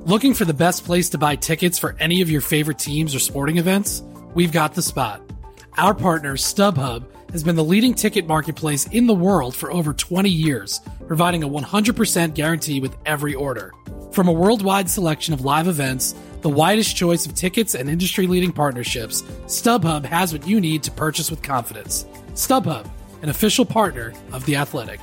Looking for the best place to buy tickets for any of your favorite teams or sporting events? We've got the spot. Our partner, StubHub, has been the leading ticket marketplace in the world for over 20 years, providing a 100% guarantee with every order. From a worldwide selection of live events, the widest choice of tickets and industry-leading partnerships, StubHub has what you need to purchase with confidence. StubHub, an official partner of The Athletic.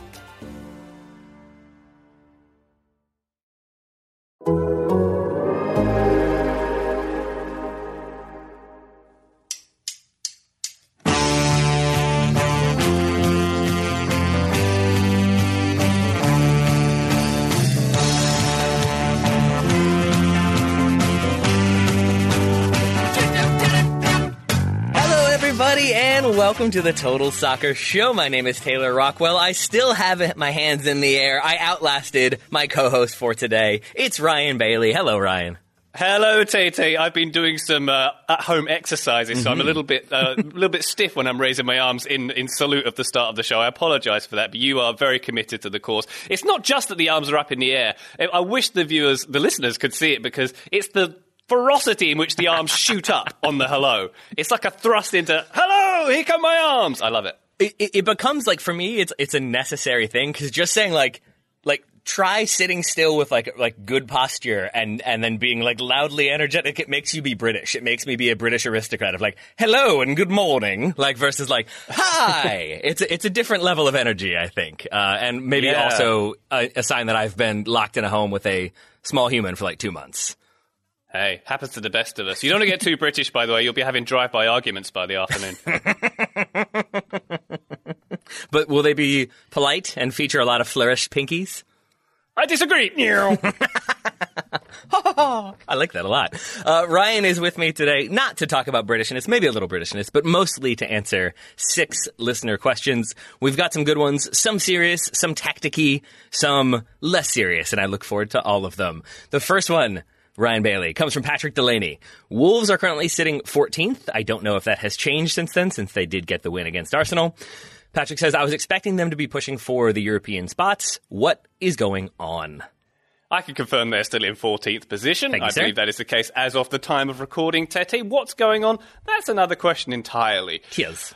And welcome to the Total Soccer Show. My name is Taylor Rockwell. I still have my hands in the air. I outlasted my co-host for today. It's Ryan Bailey. Hello, Ryan. Hello, Tay. I've been doing some at-home exercises, so I'm a little bit stiff when I'm raising my arms in salute of the start of the show. I apologise for that, but you are very committed to the cause. It's not just that the arms are up in the air. I wish the listeners could see it, because it's the ferocity in which the arms shoot up on the hello. It's like a thrust into, hello, here come my arms. I love it. It becomes, like, for me, it's a necessary thing, because just saying, like, try sitting still with, like good posture and then being, like, loudly energetic. It makes you be British. It makes me be a British aristocrat of, like, hello and good morning, like, versus, like, hi. It's a different level of energy, I think. And maybe also a sign that I've been locked in a home with a small human for, like, 2 months. Hey, happens to the best of us. You don't want to get too British, by the way. You'll be having drive-by arguments by the afternoon. But will they be polite and feature a lot of flourished pinkies? I disagree. I like that a lot. Ryan is with me today, not to talk about Britishness, maybe a little Britishness, but mostly to answer 6 listener questions. We've got some good ones, some serious, some tacticky, some less serious, and I look forward to all of them. The first one, Ryan Bailey, comes from Patrick Delaney. Wolves are currently sitting 14th. I don't know if that has changed since then, since they did get the win against Arsenal. Patrick says, I was expecting them to be pushing for the European spots. What is going on? I can confirm they're still in 14th position. Thank you, I believe that is the case as of the time of recording. Tete, what's going on? That's another question entirely. Yes.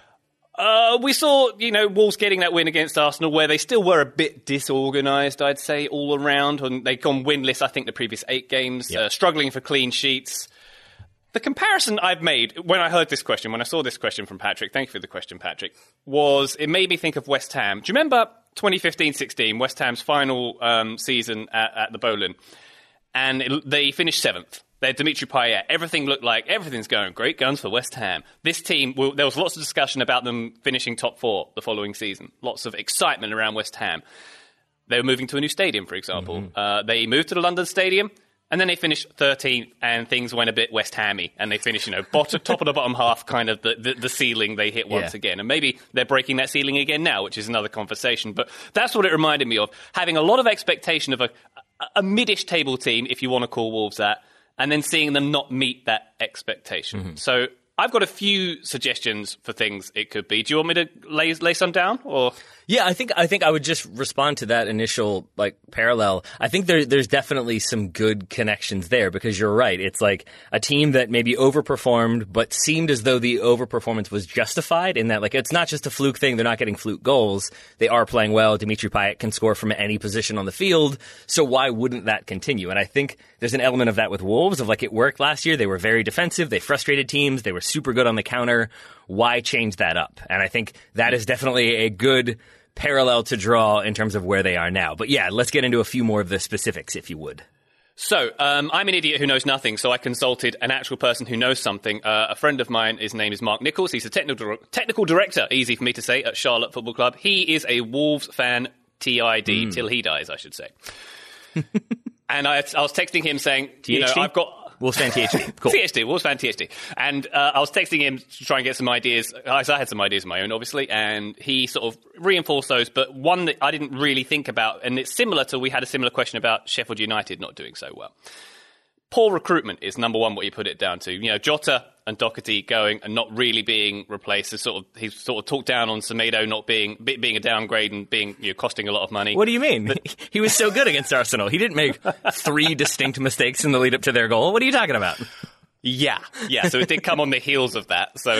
We saw, Wolves getting that win against Arsenal, where they still were a bit disorganised, I'd say, all around. And they'd gone winless, I think, the previous 8 games, struggling for clean sheets. The comparison I've made when I heard this question, when I saw this question from Patrick, thank you for the question, Patrick, was it made me think of West Ham. Do you remember 2015-16, West Ham's final season at the Boleyn? And they finished 7th. They had Dimitri Payet. Everything looked like everything's going great guns for West Ham. This team, there was lots of discussion about them finishing top 4 the following season. Lots of excitement around West Ham. They were moving to a new stadium, for example. Mm-hmm. They moved to the London Stadium, and then they finished 13th, and things went a bit West Hammy. And they finished, top of the bottom half, kind of the ceiling they hit once again. And maybe they're breaking that ceiling again now, which is another conversation. But that's what it reminded me of, having a lot of expectation of a mid-ish table team, if you want to call Wolves that, and then seeing them not meet that expectation. Mm-hmm. So I've got a few suggestions for things it could be. Do you want me to lay some down, or? Yeah, I think I would just respond to that initial parallel. I think there's definitely some good connections there, because you're right. It's like a team that maybe overperformed, but seemed as though the overperformance was justified in that it's not just a fluke thing. They're not getting fluke goals. They are playing well. Dimitri Payet can score from any position on the field. So why wouldn't that continue? And I think there's an element of that with Wolves of it worked last year. They were very defensive. They frustrated teams. They were super good on the counter. Why change that up? And I think that is definitely a good parallel to draw in terms of where they are now. But yeah, let's get into a few more of the specifics, if you would. So, I'm an idiot who knows nothing, so I consulted an actual person who knows something. A friend of mine, his name is Mark Nichols. He's a technical director, easy for me to say, at Charlotte Football Club. He is a Wolves fan, TID, till he dies, I should say. And I was texting him saying, I've got... Wolves fan THD. Cool. THD, Wolves fan THD. And I was texting him to try and get some ideas. I had some ideas of my own, obviously, and he sort of reinforced those, but one that I didn't really think about, and it's similar to, we had a similar question about Sheffield United not doing so well. poor recruitment is number one what you put it down to. You know, Jota and Doherty going and not really being replaced. He's sort of talked down on Semedo not being a downgrade and being, you know, costing a lot of money. What do you mean? He was so good against Arsenal. He didn't make 3 distinct mistakes in the lead up to their goal. What are you talking about? Yeah. So it did come on the heels of that. So,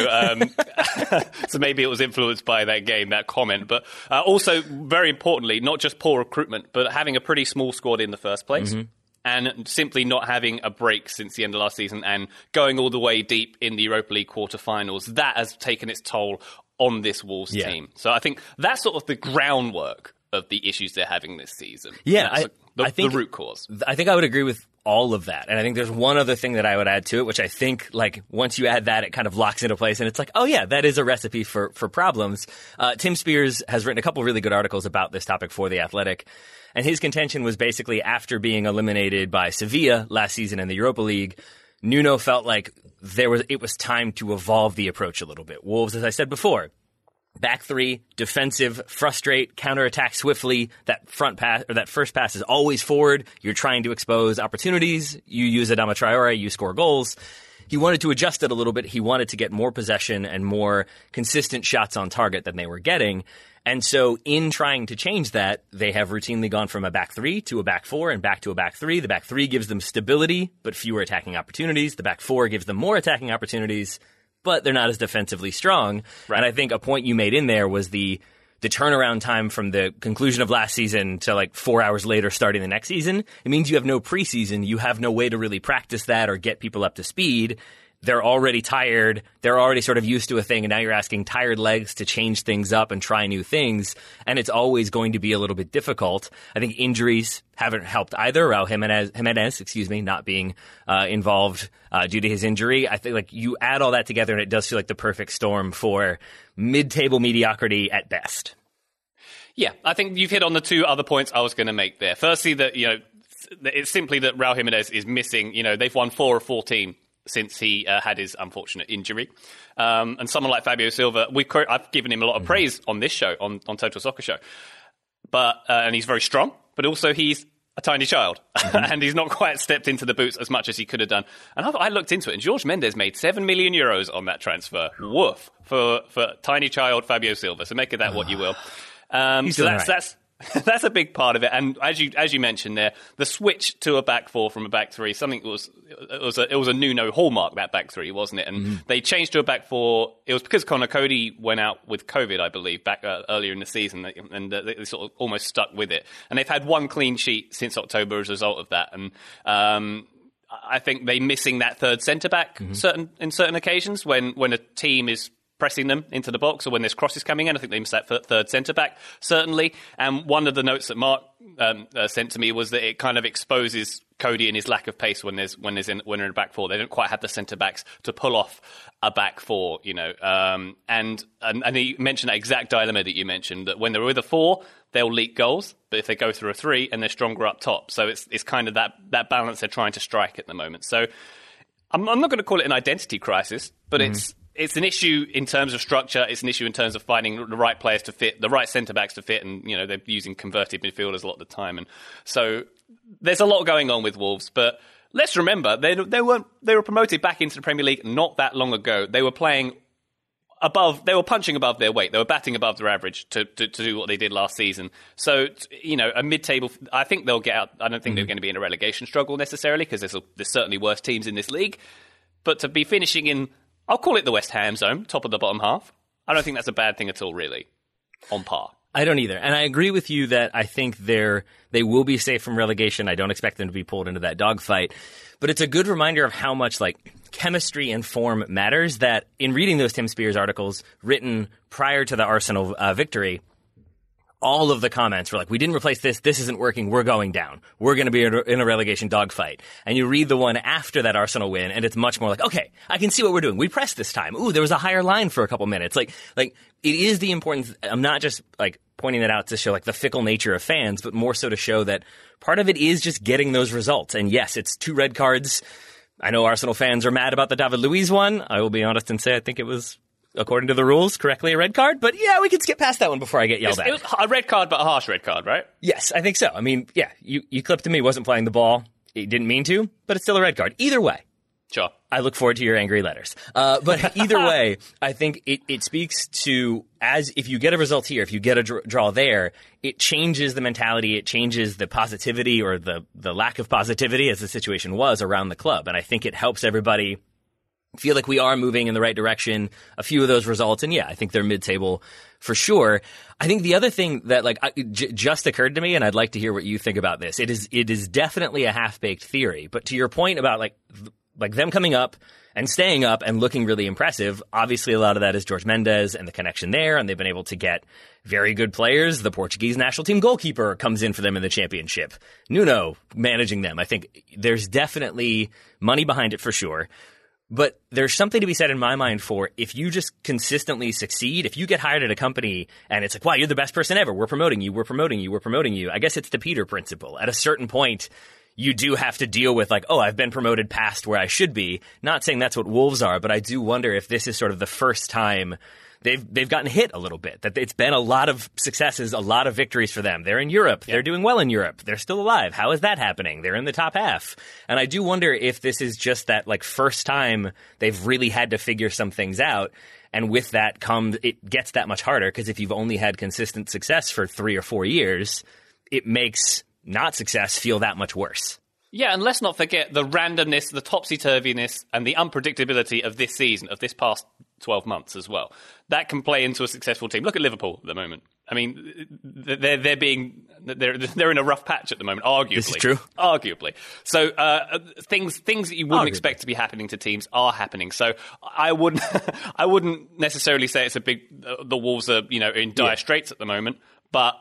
so maybe it was influenced by that game, that comment. But also, very importantly, not just poor recruitment, but having a pretty small squad in the first place. Mm-hmm. And simply not having a break since the end of last season and going all the way deep in the Europa League quarterfinals. That has taken its toll on this Wolves team. So I think that's sort of the groundwork of the issues they're having this season. Yeah, I think the root cause. I think I would agree with all of that. And I think there's one other thing that I would add to it, which I think, like, once you add that, it kind of locks into place. And it's like, oh, yeah, that is a recipe for problems. Tim Spears has written a couple really good articles about this topic for The Athletic. And his contention was basically after being eliminated by Sevilla last season in the Europa League, Nuno felt like it was time to evolve the approach a little bit. Wolves, as I said before, back 3, defensive, frustrate, counterattack swiftly. That front pass or that first pass is always forward. You're trying to expose opportunities. You use Adama Traore, you score goals. He wanted to adjust it a little bit. He wanted to get more possession and more consistent shots on target than they were getting. And so in trying to change that, they have routinely gone from a back 3 to a back 4 and back to a back 3. The back 3 gives them stability, but fewer attacking opportunities. The back 4 gives them more attacking opportunities, but they're not as defensively strong. Right. And I think a point you made in there was the turnaround time from the conclusion of last season to like 4 hours later starting the next season. It means you have no preseason. You have no way to really practice that or get people up to speed. They're already tired. They're already sort of used to a thing, and now you're asking tired legs to change things up and try new things, and it's always going to be a little bit difficult. I think injuries haven't helped either. Raul Jimenez, not being involved due to his injury. I think like you add all that together, and it does feel like the perfect storm for mid-table mediocrity at best. Yeah, I think you've hit on the 2 other points I was going to make there. Firstly, that it's simply that Raul Jimenez is missing. They've won 4 of 14. Since he had his unfortunate injury. And someone like Fabio Silva, I've given him a lot of praise on this show, on Total Soccer Show. But and he's very strong, but also he's a tiny child. Mm-hmm. And he's not quite stepped into the boots as much as he could have done. And I looked into it, and Jorge Mendes made €7 million on that transfer. Woof. For tiny child Fabio Silva. So make of that what you will. He's doing right. That's a big part of it, and as you mentioned there, the switch to a back 4 from a back 3, something it was a Nuno hallmark, that back 3, wasn't it? And they changed to a back 4. It was because Conor Cody went out with COVID, I believe, back earlier in the season, and they sort of almost stuck with it. And they've had 1 clean sheet since October as a result of that. And I think they're missing that third centre back in certain occasions when a team is pressing them into the box or when there's crosses coming in. I think they missed that third centre-back, certainly. And one of the notes that Mark sent to me was that it kind of exposes Cody and his lack of pace when they're in a back 4. They don't quite have the centre-backs to pull off a back 4, And he mentioned that exact dilemma that you mentioned, that when they're with a 4, they'll leak goals, but if they go through a 3 and they're stronger up top. So it's kind of that balance they're trying to strike at the moment. So I'm not going to call it an identity crisis, but it's an issue in terms of structure. It's an issue in terms of finding the right players to fit, the right centre-backs to fit, and they're using converted midfielders a lot of the time. And so there's a lot going on with Wolves. But let's remember, they were promoted back into the Premier League not that long ago. They were playing they were punching above their weight. They were batting above their average to do what they did last season. So, a mid-table, I think they'll get out. I don't think they're going to be in a relegation struggle necessarily, because there's certainly worse teams in this league. But to be finishing in, I'll call it the West Ham zone, top of the bottom half, I don't think that's a bad thing at all, really, on par. I don't either. And I agree with you that I think they will be safe from relegation. I don't expect them to be pulled into that dogfight. But it's a good reminder of how much chemistry and form matters, that in reading those Tim Spears articles written prior to the Arsenal victory, all of the comments were like, we didn't replace this isn't working, we're going down. We're going to be in a relegation dogfight. And you read the one after that Arsenal win, and it's much more like, okay, I can see what we're doing. We pressed this time. Ooh, there was a higher line for a couple minutes. Like it is the importance. I'm not just pointing that out to show the fickle nature of fans, but more so to show that part of it is just getting those results. And yes, it's 2 red cards. I know Arsenal fans are mad about the David Luiz one. I will be honest and say I think it was, according to the rules, correctly a red card. But yeah, we could skip past that one before I get yelled at. It was a red card, but a harsh red card, right? Yes, I think so. I mean, yeah, you clipped him. He wasn't playing the ball. he didn't mean to, but it's still a red card. Either way. Sure. I look forward to your angry letters. But either way, I think it speaks to, as if you get a result here, if you get a draw there, it changes the mentality, it changes the positivity or the lack of positivity as the situation was around the club. And I think it helps everybody feel like we are moving in the right direction. A few of those results, and yeah, I think they're mid-table for sure. I think the other thing that just occurred to me, and I'd like to hear what you think about this, it is definitely a half-baked theory. But to your point about like them coming up and staying up and looking really impressive, obviously a lot of that is George Mendes and the connection there, and they've been able to get very good players. The Portuguese national team goalkeeper comes in for them in the championship. Nuno managing them. I think there's definitely money behind it for sure. But there's something to be said in my mind for if you just consistently succeed, if you get hired at a company and it's like, wow, you're the best person ever. We're promoting you. We're promoting you. We're promoting you. I guess it's the Peter principle. At a certain point, you do have to deal with like, oh, I've been promoted past where I should be. Not saying that's what Wolves are, but I do wonder if this is sort of the first time they've gotten hit a little bit. That it's been a lot of successes, a lot of victories for them. They're in Europe. Yeah. They're doing well in Europe. They're still alive. How is that happening? They're in the top half. And I do wonder if this is just that like first time they've really had to figure some things out. And with that it gets that much harder because if you've only had consistent success for 3 or 4 years, it makes not success feel that much worse. Yeah, and let's not forget the randomness, the topsy-turviness, and the unpredictability of this season, of this past 12 months as well. That can play into a successful team. Look at Liverpool at the moment. I mean, they're in a rough patch at the moment, arguably. This is true. Arguably. So things that you wouldn't expect to be happening to teams are happening. So I wouldn't necessarily say it's the Wolves are in dire straits at the moment, but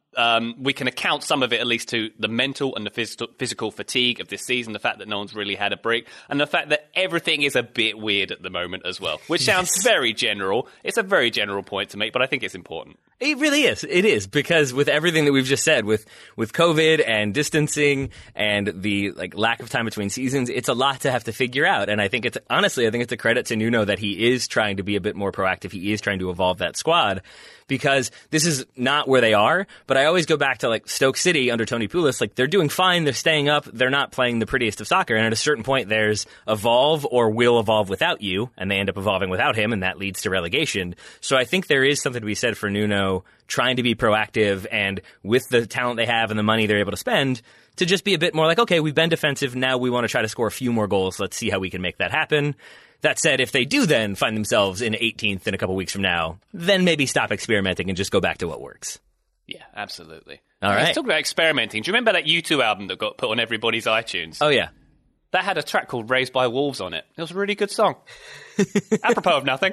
we can account some of it at least to the mental and the physical fatigue of this season, the fact that no one's really had a break, and the fact that everything is a bit weird at the moment as well, which sounds very general. It's a very general point to make, but I think it's important. It really is. It is, because with everything that we've just said, with COVID and distancing and the lack of time between seasons, it's a lot to have to figure out. And I think it's a credit to Nuno that he is trying to be a bit more proactive. He is trying to evolve that squad, because this is not where they are. But I always go back to Stoke City under Tony Pulis. They're doing fine. They're staying up. They're not playing the prettiest of soccer. And at a certain point, there's evolve or will evolve without you. And they end up evolving without him. And that leads to relegation. So I think there is something to be said for Nuno trying to be proactive, and with the talent they have and the money they're able to spend, to just be a bit more like, okay, we've been defensive. Now we want to try to score a few more goals. Let's see how we can make that happen. That said, if they do then find themselves in 18th in a couple weeks from now, then maybe stop experimenting and just go back to what works. Yeah, absolutely. All right. Let's talk about experimenting. Do you remember that U2 album that got put on everybody's iTunes? Oh, yeah. That had a track called Raised by Wolves on it. It was a really good song. Apropos of nothing.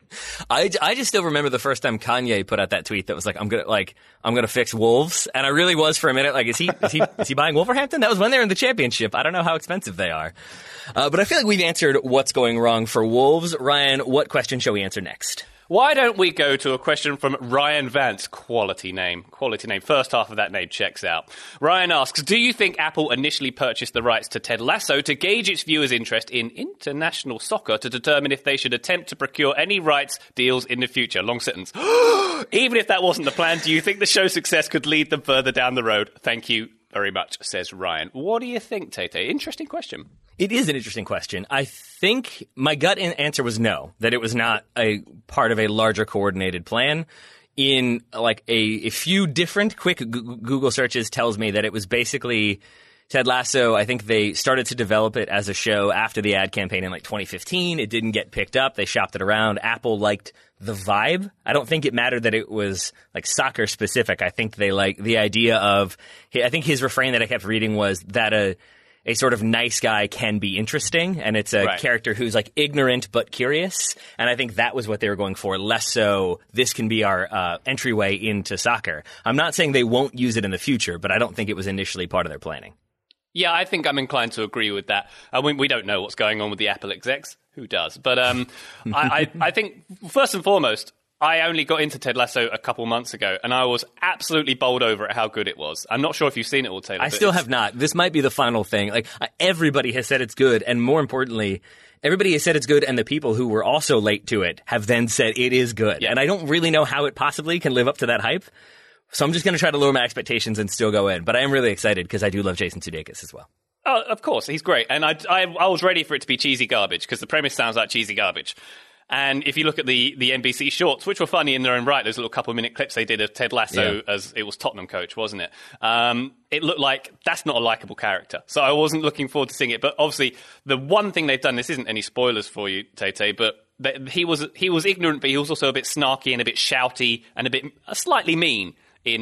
I just still remember the first time Kanye put out that tweet that was I'm gonna fix Wolves, and I really was for a minute is he buying Wolverhampton? That was when they were in the championship. I don't know how expensive they are, but I feel like we've answered what's going wrong for Wolves. Ryan, what question shall we answer next? Why don't we go to a question from Ryan Vance? Quality name. First half of that name checks out. Ryan asks, do you think Apple initially purchased the rights to Ted Lasso to gauge its viewers' interest in international soccer to determine if they should attempt to procure any rights deals in the future? Long sentence. Even if that wasn't the plan, do you think the show's success could lead them further down the road? Thank you very much, says Ryan. What do you think, Tate? Interesting question. It is an interesting question. I think my gut answer was no, that it was not a part of a larger coordinated plan. In a few different quick Google searches tells me that it was basically Ted Lasso. I think they started to develop it as a show after the ad campaign in 2015. It didn't get picked up. They shopped it around. Apple liked the vibe. I don't think it mattered that it was soccer specific. I think they like the idea of, I think his refrain that I kept reading was that a sort of nice guy can be interesting, and it's a character who's ignorant but curious, and I think that was what they were going for, less so this can be our entryway into soccer. I'm not saying they won't use it in the future, but I don't think it was initially part of their planning. Yeah, I think I'm inclined to agree with that. We don't know what's going on with the Apple execs. Who does? But I think, first and foremost, I only got into Ted Lasso a couple months ago, and I was absolutely bowled over at how good it was. I'm not sure if you've seen it all, Taylor. I still have not. This might be the final thing. Everybody has said it's good, and more importantly, everybody has said it's good, and the people who were also late to it have then said it is good. Yeah. And I don't really know how it possibly can live up to that hype, so I'm just going to try to lower my expectations and still go in. But I am really excited because I do love Jason Sudeikis as well. Oh, of course, he's great. And I was ready for it to be cheesy garbage, because the premise sounds like cheesy garbage. And if you look at the NBC shorts, which were funny in their own right, those little couple-minute clips they did of Ted Lasso as it was Tottenham coach, wasn't it? It looked like that's not a likeable character. So I wasn't looking forward to seeing it. But obviously, the one thing they've done, this isn't any spoilers for you, Tay, but he was ignorant, but he was also a bit snarky and a bit shouty and a bit slightly mean.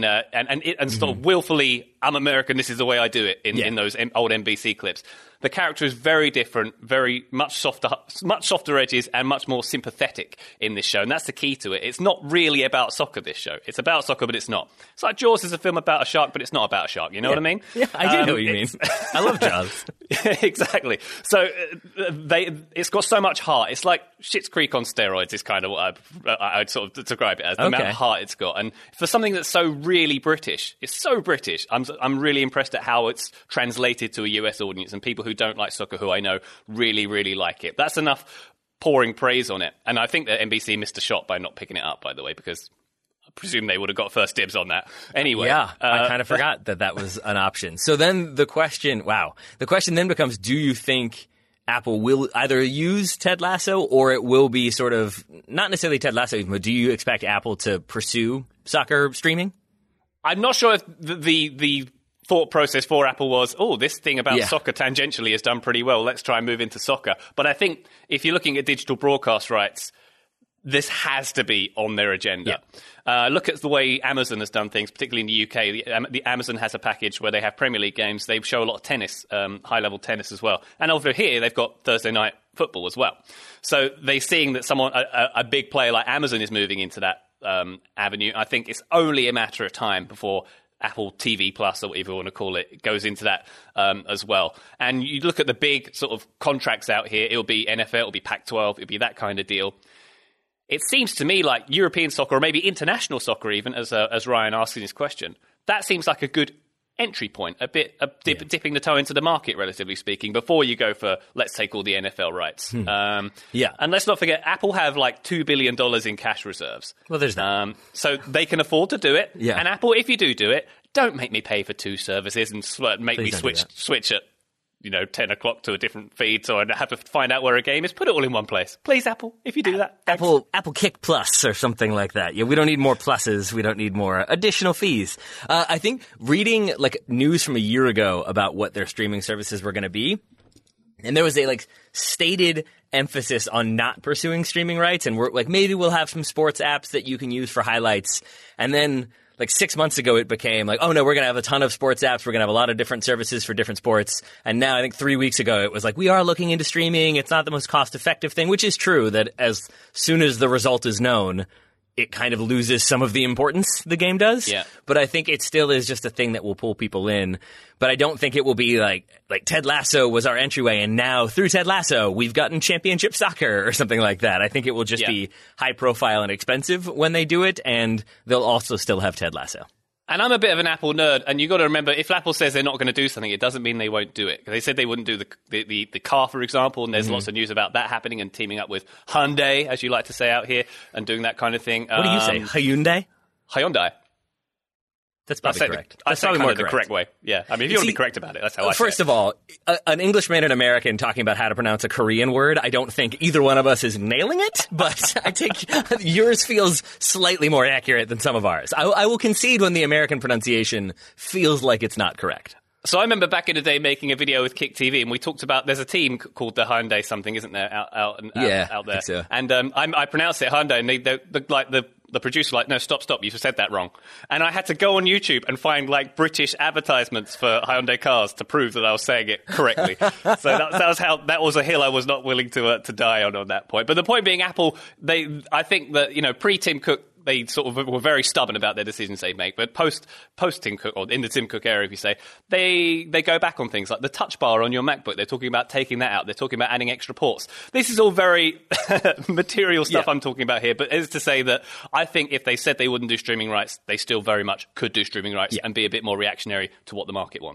And sort of willfully, I'm American, this is the way I do it in those old NBC clips. The character is very different, very much softer edges, and much more sympathetic in this show. And that's the key to it. It's not really about soccer, this show. It's about soccer, but it's not. It's like Jaws is a film about a shark, but it's not about a shark. You know what I mean? Yeah, I do know what you mean. I love Jaws. Exactly. So it's got so much heart. It's like Schitt's Creek on steroids is kind of what I'd sort of describe it as, the amount of heart it's got. And for something that's so really British, it's so British, I'm really impressed at how it's translated to a US audience, and people who don't like soccer, who I know really, really like it. That's enough pouring praise on it. And I think that NBC missed a shot by not picking it up, by the way, because I presume they would have got first dibs on that. Anyway. Yeah, I kind of forgot that was an option. So then the question then becomes, do you think Apple will either use Ted Lasso, or it will be sort of, not necessarily Ted Lasso, but do you expect Apple to pursue soccer streaming? I'm not sure if the thought process for Apple was, this thing about soccer tangentially has done pretty well. Let's try and move into soccer. But I think if you're looking at digital broadcast rights, this has to be on their agenda. Yeah. Look at the way Amazon has done things, particularly in the UK. The Amazon has a package where they have Premier League games. They show a lot of tennis, high-level tennis as well. And over here, they've got Thursday night football as well. So they're seeing that a big player like Amazon is moving into that avenue. I think it's only a matter of time before Apple TV Plus, or whatever you want to call it, goes into that as well. And you look at the big sort of contracts out here, it'll be NFL, it'll be Pac-12, it'll be that kind of deal. It seems to me like European soccer, or maybe international soccer even, as Ryan asked in his question, that seems like a good entry point, dipping the toe into the market, relatively speaking, before you go for, let's take all the NFL rights. And let's not forget, Apple have like $2 billion in cash reserves. Well, there's that. So they can afford to do it. Yeah. And Apple, if you do it, don't make me pay for two services and make me switch at 10 o'clock to a different feed, so I have to find out where a game is. Put it all in one place. Please, Apple, if you do that. Thanks. Apple Kick Plus or something like that. Yeah, we don't need more pluses. We don't need more additional fees. I think reading like news from a year ago about what their streaming services were going to be, and there was a stated emphasis on not pursuing streaming rights, and we're maybe we'll have some sports apps that you can use for highlights, and then 6 months ago, it became oh no, we're going to have a ton of sports apps. We're going to have a lot of different services for different sports. And now I think 3 weeks ago, it was we are looking into streaming. It's not the most cost-effective thing, which is true that as soon as the result is known, it kind of loses some of the importance the game does. Yeah. But I think it still is just a thing that will pull people in. But I don't think it will be like Ted Lasso was our entryway, and now through Ted Lasso, we've gotten championship soccer or something like that. I think it will just be high profile and expensive when they do it, and they'll also still have Ted Lasso. And I'm a bit of an Apple nerd, and you've got to remember, if Apple says they're not going to do something, it doesn't mean they won't do it. They said they wouldn't do the car, for example, and there's lots of news about that happening, and teaming up with Hyundai, as you like to say out here, and doing that kind of thing. What do you say, Hyundai? Hyundai. That's probably correct. That's probably more the correct way. Yeah. I mean, if you want to be correct about it, that's how I say it. First of all, an Englishman and American talking about how to pronounce a Korean word, I don't think either one of us is nailing it, but I think yours feels slightly more accurate than some of ours. I will concede when the American pronunciation feels like it's not correct. So I remember back in the day making a video with Kick TV, and we talked about, there's a team called the Hyundai something, isn't there, out there? I think so. And I pronounced it Hyundai, and the producer no, stop, you said that wrong. And I had to go on YouTube and find British advertisements for Hyundai cars to prove that I was saying it correctly. So that was a hill I was not willing to die on that point. But the point being, Apple, I think that pre-Tim Cook, they sort of were very stubborn about their decisions they make. But post Tim Cook, or in the Tim Cook era, if you say, they go back on things like the touch bar on your MacBook. They're talking about taking that out. They're talking about adding extra ports. This is all very material stuff I'm talking about here. But it's to say that I think if they said they wouldn't do streaming rights, they still very much could do streaming rights and be a bit more reactionary to what the market wants.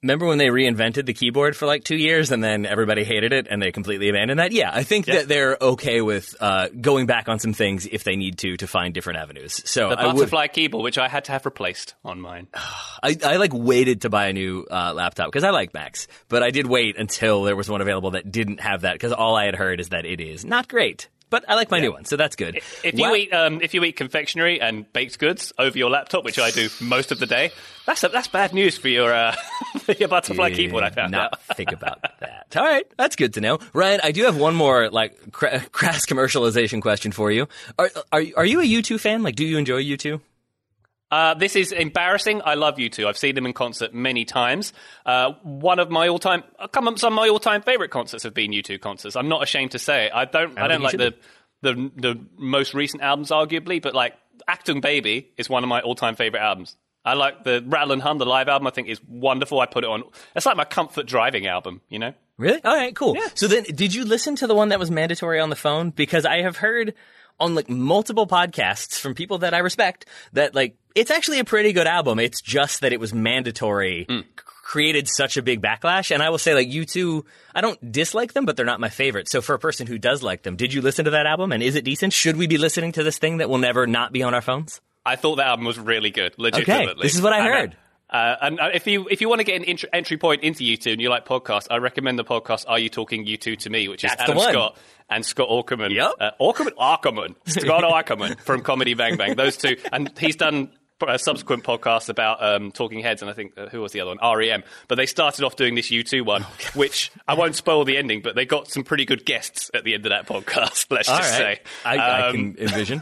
Remember when they reinvented the keyboard for like 2 years and then everybody hated it and they completely abandoned that? Yeah, I think that they're okay with going back on some things if they need to find different avenues. So the butterfly keyboard, which I had to have replaced on mine. I like waited to buy a new laptop because I like Macs, but I did wait until there was one available that didn't have that because all I had heard is that it is not great. But I like my new one, so that's good. If you eat confectionery and baked goods over your laptop, which I do most of the day, that's bad news for your for your butterfly keyboard. I found out. Think about that. All right, that's good to know. Ryan, I do have one more like crass commercialization question for you. Are you a U2 fan? Like, do you enjoy U2? This is embarrassing. I love U2. I've seen them in concert many times. Some of my all-time favorite concerts have been U2 concerts. I'm not ashamed to say it. I don't like the most recent albums, arguably, but like Achtung Baby is one of my all-time favorite albums. I like the Rattle and Hum, the live album. I think is wonderful. I put it on. It's like my comfort driving album, you know? Really? All right, cool. Yeah. So then, did you listen to the one that was mandatory on the phone? Because I have heard on like multiple podcasts from people that I respect that like it's actually a pretty good album. It's just that it was mandatory, created such a big backlash. And I will say like U2, I don't dislike them, but they're not my favorite. So for a person who does like them, did you listen to that album? And is it decent? Should we be listening to this thing that will never not be on our phones? I thought the album was really good, legitimately. Okay, this is what I heard. And if you want to get an entry point into U2 and you like podcasts, I recommend the podcast Are You Talking U2 to Me, which is Adam Scott and Scott Aukerman. Yep. Scott Aukerman from Comedy Bang Bang. Those two. And he's done subsequent podcasts about Talking Heads, and I think, who was the other one? REM. But they started off doing this U2 one, which I won't spoil the ending, but they got some pretty good guests at the end of that podcast, let's just say. I can envision.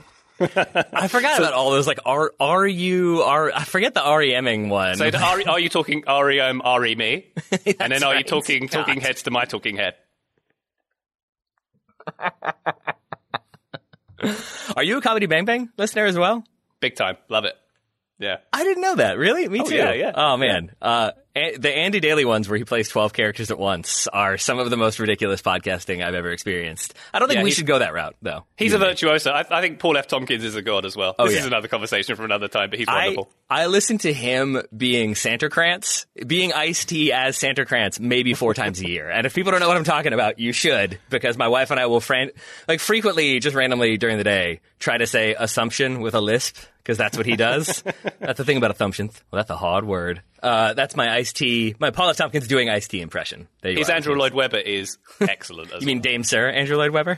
I forgot about all those, like, I forget the REMing one. So are you talking REM, RE me? And then are you talking heads to my talking head? Are you a Comedy Bang Bang listener as well? Big time. Love it. Yeah. I didn't know that. Really? Me too. Yeah. Oh, man. The Andy Daly ones where he plays 12 characters at once are some of the most ridiculous podcasting I've ever experienced. I don't think we should go that route, though. He's a virtuoso. I think Paul F. Tompkins is a god as well. This is another conversation for another time, but he's wonderful. I listened to him being Santa Krantz, being Ice-T as Santa Krantz maybe 4 times a year. And if people don't know what I'm talking about, you should, because my wife and I will frequently, just randomly during the day, try to say assumption with a lisp, because that's what he does. That's the thing about assumptions. Well, that's a hard word. That's my Ice-T, my Paul F. Tompkins doing Ice-T impression. His Andrew Lloyd Webber is excellent as You mean Dame Sir Andrew Lloyd Webber?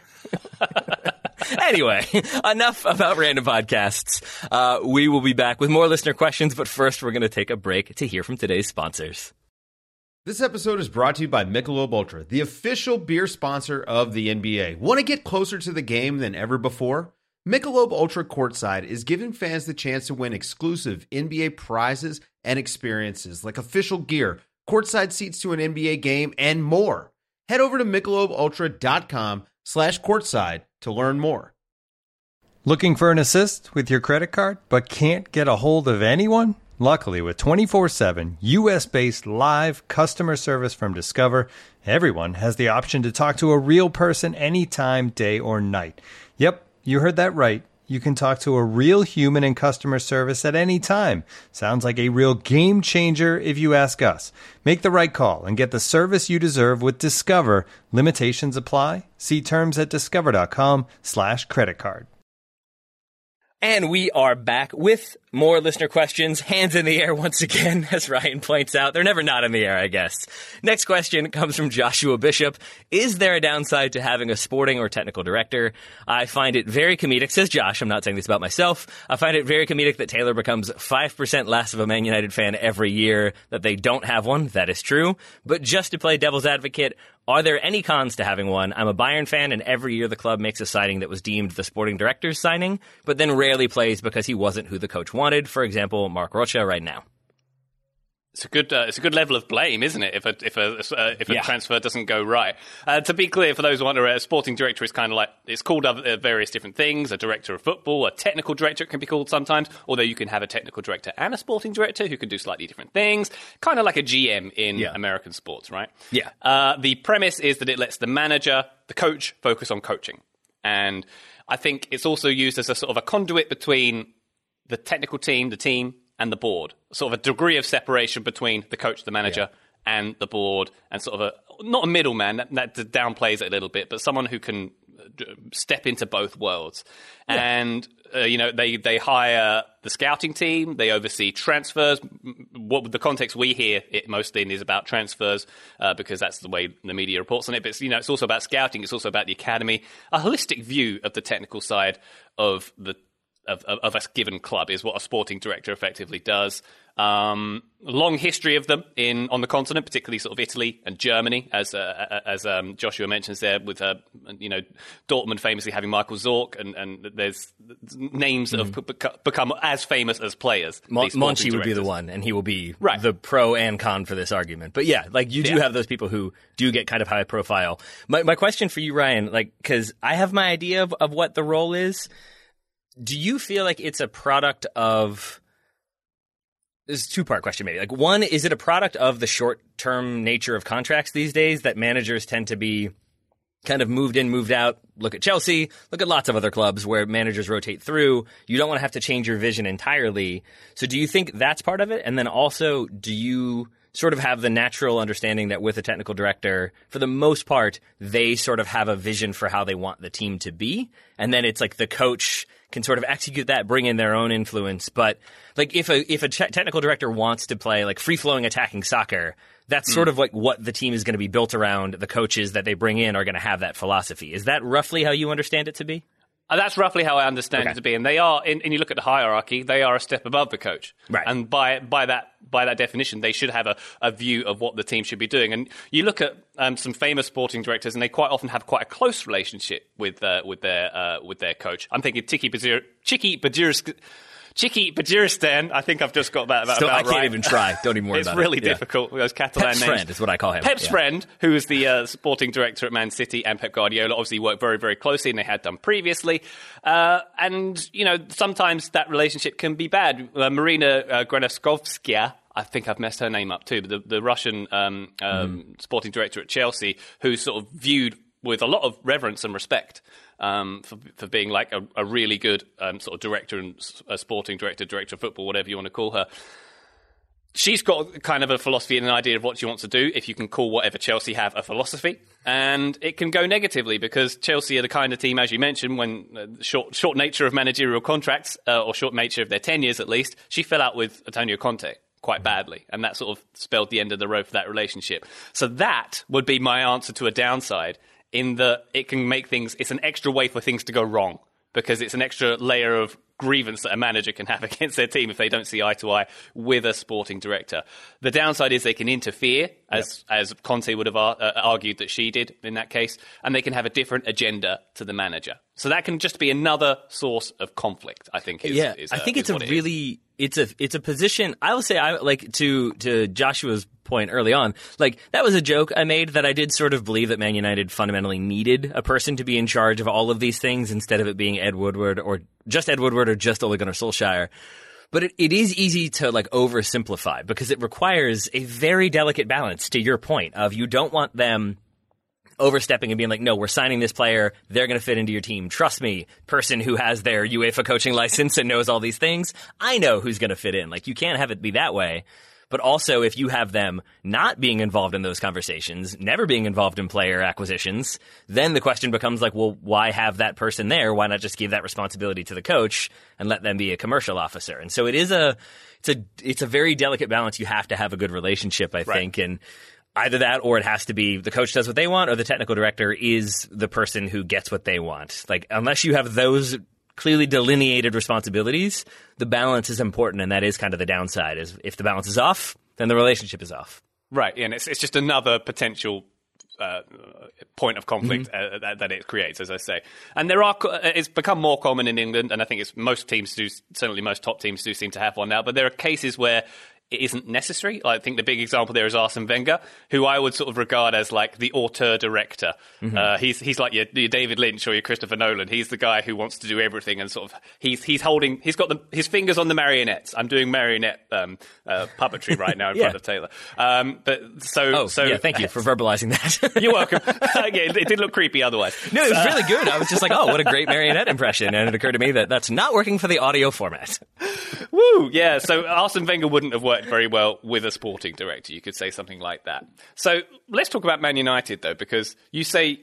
Anyway, enough about random podcasts. We will be back with more listener questions, but first we're going to take a break to hear from today's sponsors. This episode is brought to you by Michelob Ultra, the official beer sponsor of the NBA. Want to get closer to the game than ever before? Michelob Ultra Courtside is giving fans the chance to win exclusive NBA prizes and experiences like official gear, courtside seats to an NBA game, and more. Head over to MichelobUltra.com/courtside to learn more. Looking for an assist with your credit card but can't get a hold of anyone? Luckily, with 24/7 U.S.-based live customer service from Discover, everyone has the option to talk to a real person anytime, day or night. Yep, you heard that right. You can talk to a real human in customer service at any time. Sounds like a real game changer if you ask us. Make the right call and get the service you deserve with Discover. Limitations apply. See terms at discover.com/creditcard. And we are back with more listener questions. Hands in the air once again, as Ryan points out. They're never not in the air, I guess. Next question comes from Joshua Bishop. Is there a downside to having a sporting or technical director? I find it very comedic, says Josh. I'm not saying this about myself. I find it very comedic that Taylor becomes 5% less of a Man United fan every year that they don't have one. That is true. But just to play devil's advocate, are there any cons to having one? I'm a Bayern fan, and every year the club makes a signing that was deemed the sporting director's signing, but then rarely plays because he wasn't who the coach wanted. For example, Mark Rocha right now. It's a good level of blame, isn't it? If a transfer doesn't go right. To be clear, for those who wonder, a sporting director is kind of like, it's called various different things. A director of football, a technical director it can be called sometimes. Although you can have a technical director and a sporting director who can do slightly different things. Kind of like a GM in American sports, right? Yeah. The premise is that it lets the manager, the coach, focus on coaching, and I think it's also used as a sort of a conduit between the technical team, the team, and the board. Sort of a degree of separation between the coach, the manager, and the board, and sort of not a middleman, that downplays it a little bit, but someone who can step into both worlds. Yeah. And they hire the scouting team, they oversee transfers. What the context we hear it mostly in is about transfers, because that's the way the media reports on it. But it's also about scouting, it's also about the academy. A holistic view of the technical side of a given club is what a sporting director effectively does. Long history of them on the continent, particularly sort of Italy and Germany, as Joshua mentions there, with Dortmund famously having Michael Zorc, and there's names that have become as famous as players. Monchi would be the one, and he will be the pro and con for this argument. But yeah, like you do have those people who do get kind of high profile. My question for you, Ryan, because I have my idea of what the role is. Do you feel like it's a product of... This is a two-part question, maybe. Like, one, is it a product of the short-term nature of contracts these days that managers tend to be kind of moved in, moved out? Look at Chelsea. Look at lots of other clubs where managers rotate through. You don't want to have to change your vision entirely. So do you think that's part of it? And then also, do you sort of have the natural understanding that with a technical director, for the most part, they sort of have a vision for how they want the team to be? And then it's like the coach can sort of execute that, bring in their own influence. But like if a technical director wants to play like free-flowing attacking soccer, that's sort of like what the team is going to be built around. The coaches that they bring in are going to have that philosophy. Is that roughly how you understand it to be? That's roughly how I understand it to be. And they are, and you look at the hierarchy, they are a step above the coach. Right. And by that definition, they should have a view of what the team should be doing. And you look at some famous sporting directors, and they quite often have quite a close relationship with their coach. I'm thinking Chiki Bajiristan, I think I've just got that about I right. can't even try. Don't even worry about it. It's really difficult. Those Catalan Pep's names. friend is what I call him. Pep's friend, who is the sporting director at Man City, and Pep Guardiola obviously work very, very closely, and they had done previously. And sometimes that relationship can be bad. Marina Granovskaya, I think I've messed her name up too, but the Russian sporting director at Chelsea, who's sort of viewed with a lot of reverence and respect for being like a really good sort of director and sporting director of football, whatever you want to call her. She's got kind of a philosophy and an idea of what she wants to do, if you can call whatever Chelsea have a philosophy. And it can go negatively because Chelsea are the kind of team, as you mentioned, when short nature of managerial contracts, or short nature of their tenures at least, she fell out with Antonio Conte quite badly. And that sort of spelled the end of the road for that relationship. So that would be my answer to a downside, in that it can make things, it's an extra way for things to go wrong, because it's an extra layer of grievance that a manager can have against their team if they don't see eye to eye with a sporting director. The downside is they can interfere, as Conte would have argued that she did in that case, and they can have a different agenda to the manager. So that can just be another source of conflict, I think. I think it's it's a position. I will say, I like to Joshua's point early on, like that was a joke I made, that I did sort of believe that Man United fundamentally needed a person to be in charge of all of these things instead of it being Ed Woodward or just Ole Gunnar Solskjaer. But it is easy to like oversimplify, because it requires a very delicate balance, to your point of you don't want them overstepping and being like, no, we're signing this player, they're going to fit into your team. Trust me, person who has their UEFA coaching license and knows all these things, I know who's going to fit in. Like, you can't have it be that way. But also, if you have them not being involved in those conversations, never being involved in player acquisitions, then the question becomes like, well, why have that person there? Why not just give that responsibility to the coach and let them be a commercial officer? And so it's a very delicate balance. You have to have a good relationship, I think. And either that, or it has to be the coach does what they want, or the technical director is the person who gets what they want. Like, unless you have those clearly delineated responsibilities, the balance is important, and that is kind of the downside. Is if the balance is off, then the relationship is off. Right, and it's just another potential point of conflict that it creates, as I say. And it's become more common in England, and I think most teams do, certainly most top teams do seem to have one now, but there are cases where it isn't necessary. I think the big example there is Arsene Wenger, who I would sort of regard as like the auteur director. He's like your David Lynch or your Christopher Nolan. He's the guy who wants to do everything, and sort of he's got his fingers on the marionettes. I'm doing marionette puppetry right now in front of Taylor. Thank you for verbalizing that. You're welcome. It did look creepy otherwise. No, it was really good. I was just like, oh, what a great marionette impression, and it occurred to me that that's not working for the audio format. Woo! Yeah, so Arsene Wenger wouldn't have worked worked very well with a sporting director. You could say something like that. So let's talk about Man United, though, because you say,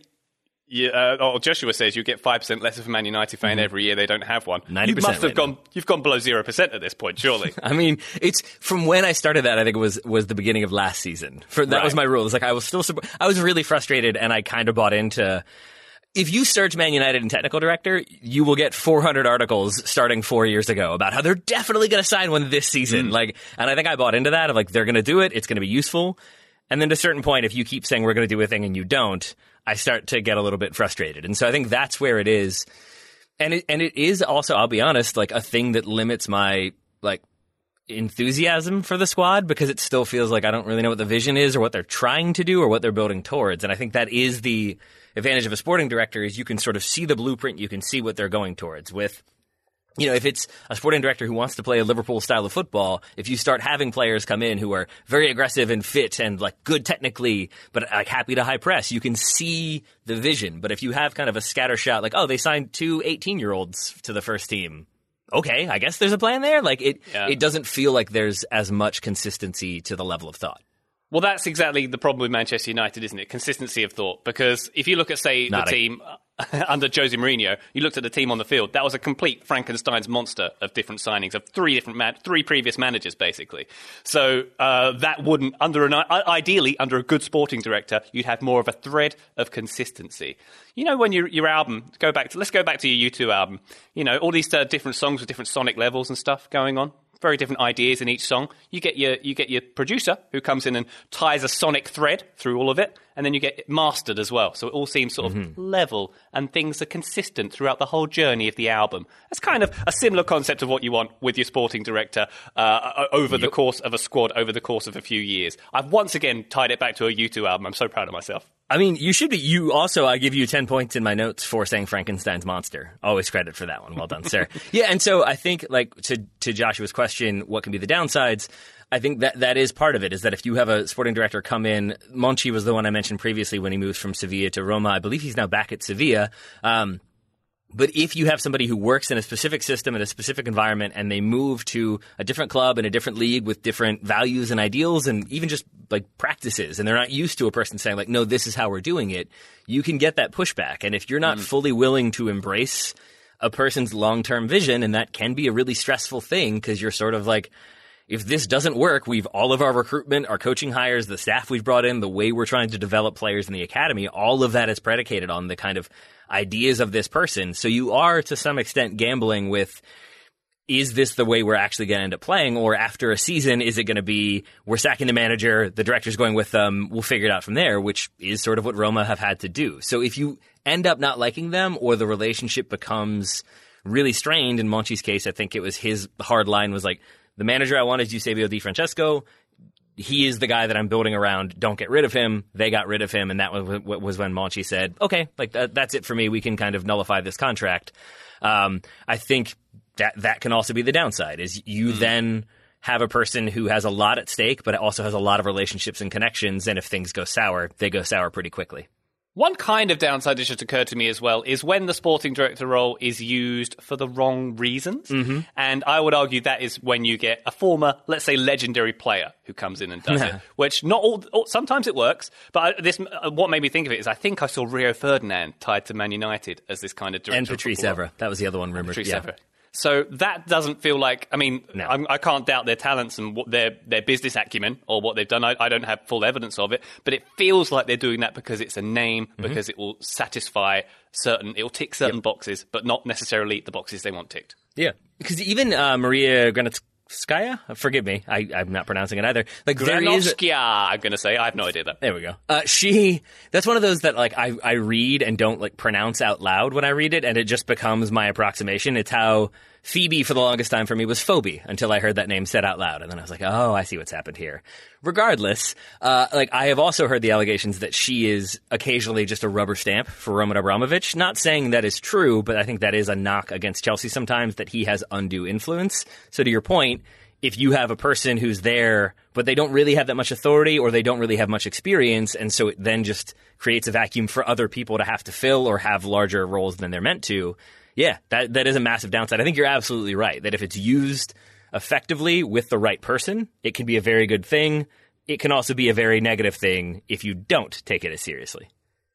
or Joshua says you get 5% less of a Man United fan every year. They don't have one. 90% You must have right you've gone below 0% at this point, surely. I mean, it's from when I started that, I think it was the beginning of last season. That was my rule. It's like I was really frustrated, and I kind of bought into... If you search Man United and technical director, you will get 400 articles starting 4 years ago about how they're definitely going to sign one this season. And I think I bought into that of like, they're going to do it. It's going to be useful. And then to a certain point, if you keep saying we're going to do a thing and you don't, I start to get a little bit frustrated. And so I think that's where it is. And it is also, I'll be honest, like a thing that limits my like enthusiasm for the squad, because it still feels like I don't really know what the vision is or what they're trying to do or what they're building towards. And I think that is the advantage of a sporting director, is you can sort of see the blueprint, you can see what they're going towards. With, you know, if it's a sporting director who wants to play a Liverpool style of football, if you start having players come in who are very aggressive and fit and like good technically, but like happy to high press, you can see the vision. But if you have kind of a scattershot, like, oh, they signed 2 18-year-olds to the first team. Okay, I guess there's a plan there. Like it doesn't feel like there's as much consistency to the level of thought. Well, that's exactly the problem with Manchester United, isn't it? Consistency of thought. Because if you look at, say, the team under Jose Mourinho, you looked at the team on the field, that was a complete Frankenstein's monster of different signings, of three previous managers, basically. So that wouldn't, ideally, under a good sporting director, you'd have more of a thread of consistency. You know, when your album, let's go back to your U2 album, you know, all these different songs with different sonic levels and stuff going on. Very different ideas in each song. You get your producer who comes in and ties a sonic thread through all of it, and then you get it mastered as well. So it all seems sort of level, and things are consistent throughout the whole journey of the album. That's kind of a similar concept of what you want with your sporting director over the course of a squad, over the course of a few years. I've once again tied it back to a U2 album. I'm so proud of myself. I mean, you should be. You also, I give you 10 points in my notes for saying Frankenstein's monster. Always credit for that one. Well done, sir. Yeah, and so I think, like, to Joshua's question, what can be the downsides? I think that is part of it, is that if you have a sporting director come in, Monchi was the one I mentioned previously when he moved from Sevilla to Roma. I believe he's now back at Sevilla. But if you have somebody who works in a specific system in a specific environment and they move to a different club in a different league with different values and ideals and even just like practices, and they're not used to a person saying like, no, this is how we're doing it, you can get that pushback. And if you're not fully willing to embrace a person's long-term vision, and that can be a really stressful thing because you're sort of like, if this doesn't work, all of our recruitment, our coaching hires, the staff we've brought in, the way we're trying to develop players in the academy, all of that is predicated on the kind of ideas of this person. So you are, to some extent, gambling with, is this the way we're actually going to end up playing? Or after a season, is it going to be, we're sacking the manager, the director's going with them, we'll figure it out from there, which is sort of what Roma have had to do. So if you end up not liking them, or the relationship becomes really strained, in Monchi's case, I think it was his hard line was like, the manager I want is Eusebio Di Francesco. He is the guy that I'm building around. Don't get rid of him. They got rid of him, and that was when Monchi said, okay, like that's it for me. We can kind of nullify this contract. I think that can also be the downside, is you then have a person who has a lot at stake, but also has a lot of relationships and connections, and if things go sour, they go sour pretty quickly. One kind of downside that just occurred to me as well is when the sporting director role is used for the wrong reasons. And I would argue that is when you get a former, let's say, legendary player who comes in and does it, which not all, sometimes it works. But what made me think of it is I think I saw Rio Ferdinand tied to Man United as this kind of director. And Patrice Evra. That was the other one rumored. Patrice Evra. So that doesn't feel like, I mean, no. I can't doubt their talents and what their business acumen or what they've done. I don't have full evidence of it, but it feels like they're doing that because it's a name, because it will satisfy it will tick certain boxes, but not necessarily the boxes they want ticked. Yeah, because even Maria Granovskaya, forgive me, I'm not pronouncing it either. Like Granovskaya, I'm going to say. I have no idea. There we go. That's one of those that like I read and don't like pronounce out loud when I read it, and it just becomes my approximation. It's how Phoebe for the longest time for me was Phoebe until I heard that name said out loud, and then I was like, oh, I see what's happened here. Regardless, like I have also heard the allegations that she is occasionally just a rubber stamp for Roman Abramovich. Not saying that is true, but I think that is a knock against Chelsea sometimes, that he has undue influence. So to your point, if you have a person who's there, but they don't really have that much authority or they don't really have much experience, and so it then just creates a vacuum for other people to have to fill or have larger roles than they're meant to, yeah, that is a massive downside. I think you're absolutely right, that if it's used effectively with the right person, it can be a very good thing. It can also be a very negative thing if you don't take it as seriously.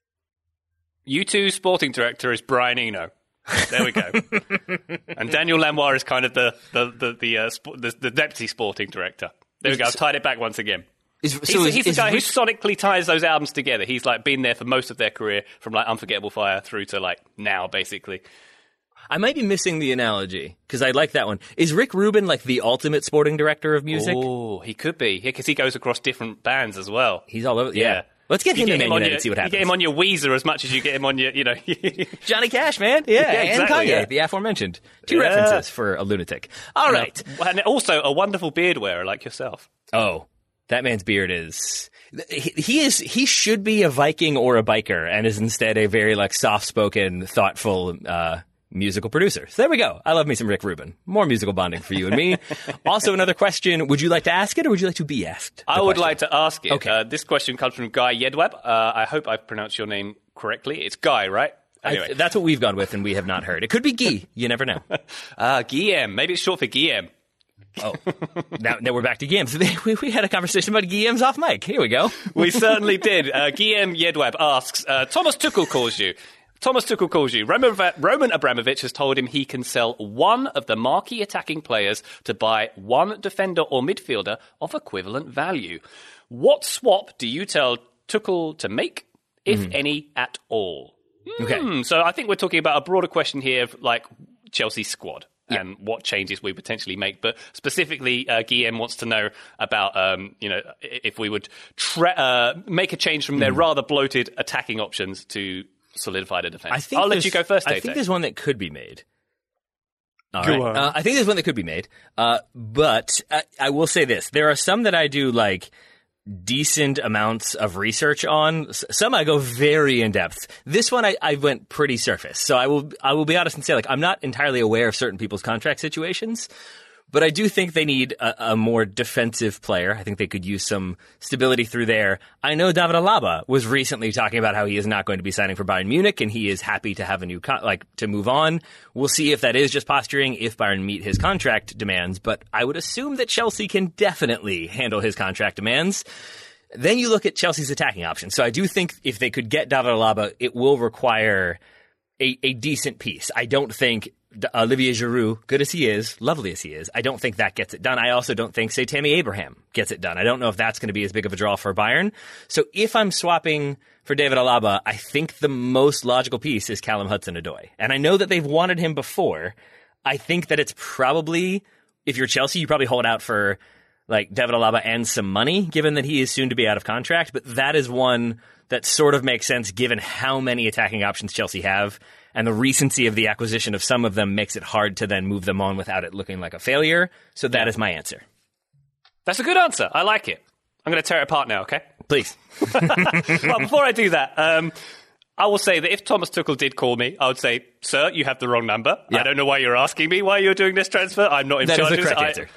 U2 sporting director is Brian Eno. There we go. And Daniel Lanois is kind of the deputy sporting director. There we go. I've tied it back once again. He's the guy who sonically ties those albums together. He's like been there for most of their career, from like Unforgettable Fire through to like now, basically. I might be missing the analogy because I like that one. Is Rick Rubin like the ultimate sporting director of music? Oh, he could be, because he goes across different bands as well. He's all over. Yeah. Let's get him in and see what happens. You get him on your Weezer as much as you get him on your, Johnny Cash, man. Yeah, exactly, and Kanye, the aforementioned. Two references for a lunatic. All right. And also a wonderful beard wearer like yourself. Oh, that man's beard is... He should be a Viking or a biker and is instead a very like soft-spoken, thoughtful musical producer. So there we go. I love me some Rick Rubin. More musical bonding for you and me. Also, another question. Would you like to ask it or would you like to be asked? I would like to ask it. Okay. This question comes from Guy Yedweb. I hope I've pronounced your name correctly. It's Guy, right? Anyway. That's what we've gone with and we have not heard. It could be Guy. You never know. Guillaume. Maybe it's short for Guillaume. Oh, now we're back to Guillaume. So we had a conversation about Guillaume's off mic. Here we go. We certainly did. Guillaume Yedweb asks, Thomas Tuchel calls you. Roman Abramovich has told him he can sell one of the marquee attacking players to buy one defender or midfielder of equivalent value. What swap do you tell Tuchel to make, if any at all? Okay. So I think we're talking about a broader question here of like Chelsea's squad. And what changes we potentially make. But specifically, Guillaume wants to know about, if we would make a change from their rather bloated attacking options to solidify the defense. I'll let you go first, I think there's one that could be made. All Go right. on. I think there's one that could be made. But I will say this. There are some that I do like decent amounts of research on. Some I go very in depth. This one I went pretty surface. So I will be honest and say, like, I'm not entirely aware of certain people's contract situations, but I do think they need a more defensive player. I think they could use some stability through there. I know David Alaba was recently talking about how he is not going to be signing for Bayern Munich and he is happy to have a new to move on. We'll see if that is just posturing, if Bayern meet his contract demands, but I would assume that Chelsea can definitely handle his contract demands. Then you look at Chelsea's attacking options. So I do think if they could get David Alaba, it will require a decent piece. I don't think Olivier Giroud, good as he is, lovely as he is, I don't think that gets it done. I also don't think, say, Tammy Abraham gets it done. I don't know if that's going to be as big of a draw for Bayern. So if I'm swapping for David Alaba, I think the most logical piece is Callum Hudson-Odoi. And I know that they've wanted him before. I think that it's probably, if you're Chelsea, you probably hold out for like David Alaba and some money, given that he is soon to be out of contract. But that is one that sort of makes sense given how many attacking options Chelsea have. And the recency of the acquisition of some of them makes it hard to then move them on without it looking like a failure. So that is my answer. That's a good answer. I like it. I'm going to tear it apart now, okay? Please. Well, before I do that, I will say that if Thomas Tuchel did call me, I would say, sir, you have the wrong number. Yeah. I don't know why you're asking me why you're doing this transfer. I'm not in charge of this. That is the correct answer.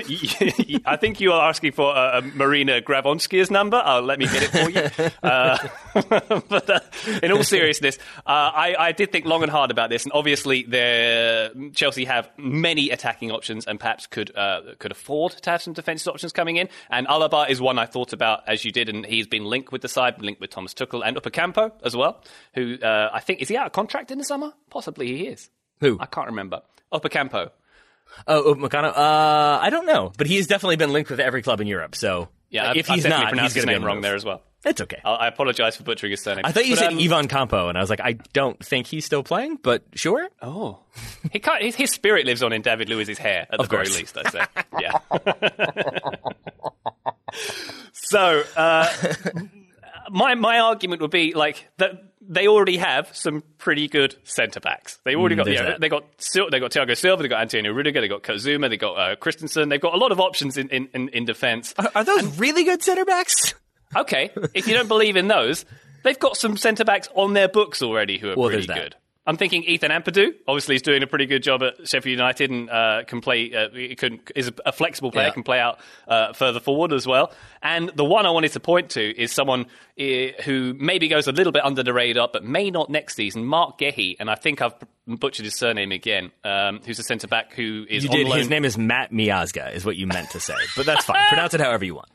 I think you are asking for Marina Gravonskia's number. Let me get it for you. But in all seriousness, I did think long and hard about this, and obviously Chelsea have many attacking options and perhaps could afford to have some defensive options coming in. And Alaba is one I thought about, as you did, and he's been linked with the side, linked with Thomas Tuchel and Upamecano as well, who I think, is he out of contract in the summer? Possibly he is. Who? I can't remember. Upamecano. Oh, Upamecano. I don't know, but he's definitely been linked with every club in Europe. So yeah, if he's not, pronounced he's his going to name wrong there as well. It's okay. I apologize for butchering his surname. I thought you said Ivan Campo, and I was like, I don't think he's still playing, but sure. Oh, his spirit lives on in David Luiz's hair at the very least. I'd say. Yeah. So my argument would be like that. They already have some pretty good centre backs. They already got they got Thiago Silva, they got Antonio Rudiger, they got Kozuma, they got Christensen. They've got a lot of options in defence. Are those really good centre backs? Okay, if you don't believe in those, they've got some centre backs on their books already who are pretty good. I'm thinking Ethan Ampadu. Obviously, he's doing a pretty good job at Sheffield United and can play. Is a flexible player, can play out further forward as well. And the one I wanted to point to is someone who maybe goes a little bit under the radar, but may not next season. Mark Gehi, and I think I've butchered his surname again, who's a centre-back who is You on did. loan. His name is Matt Miazga, is what you meant to say. But that's fine. Pronounce it however you want.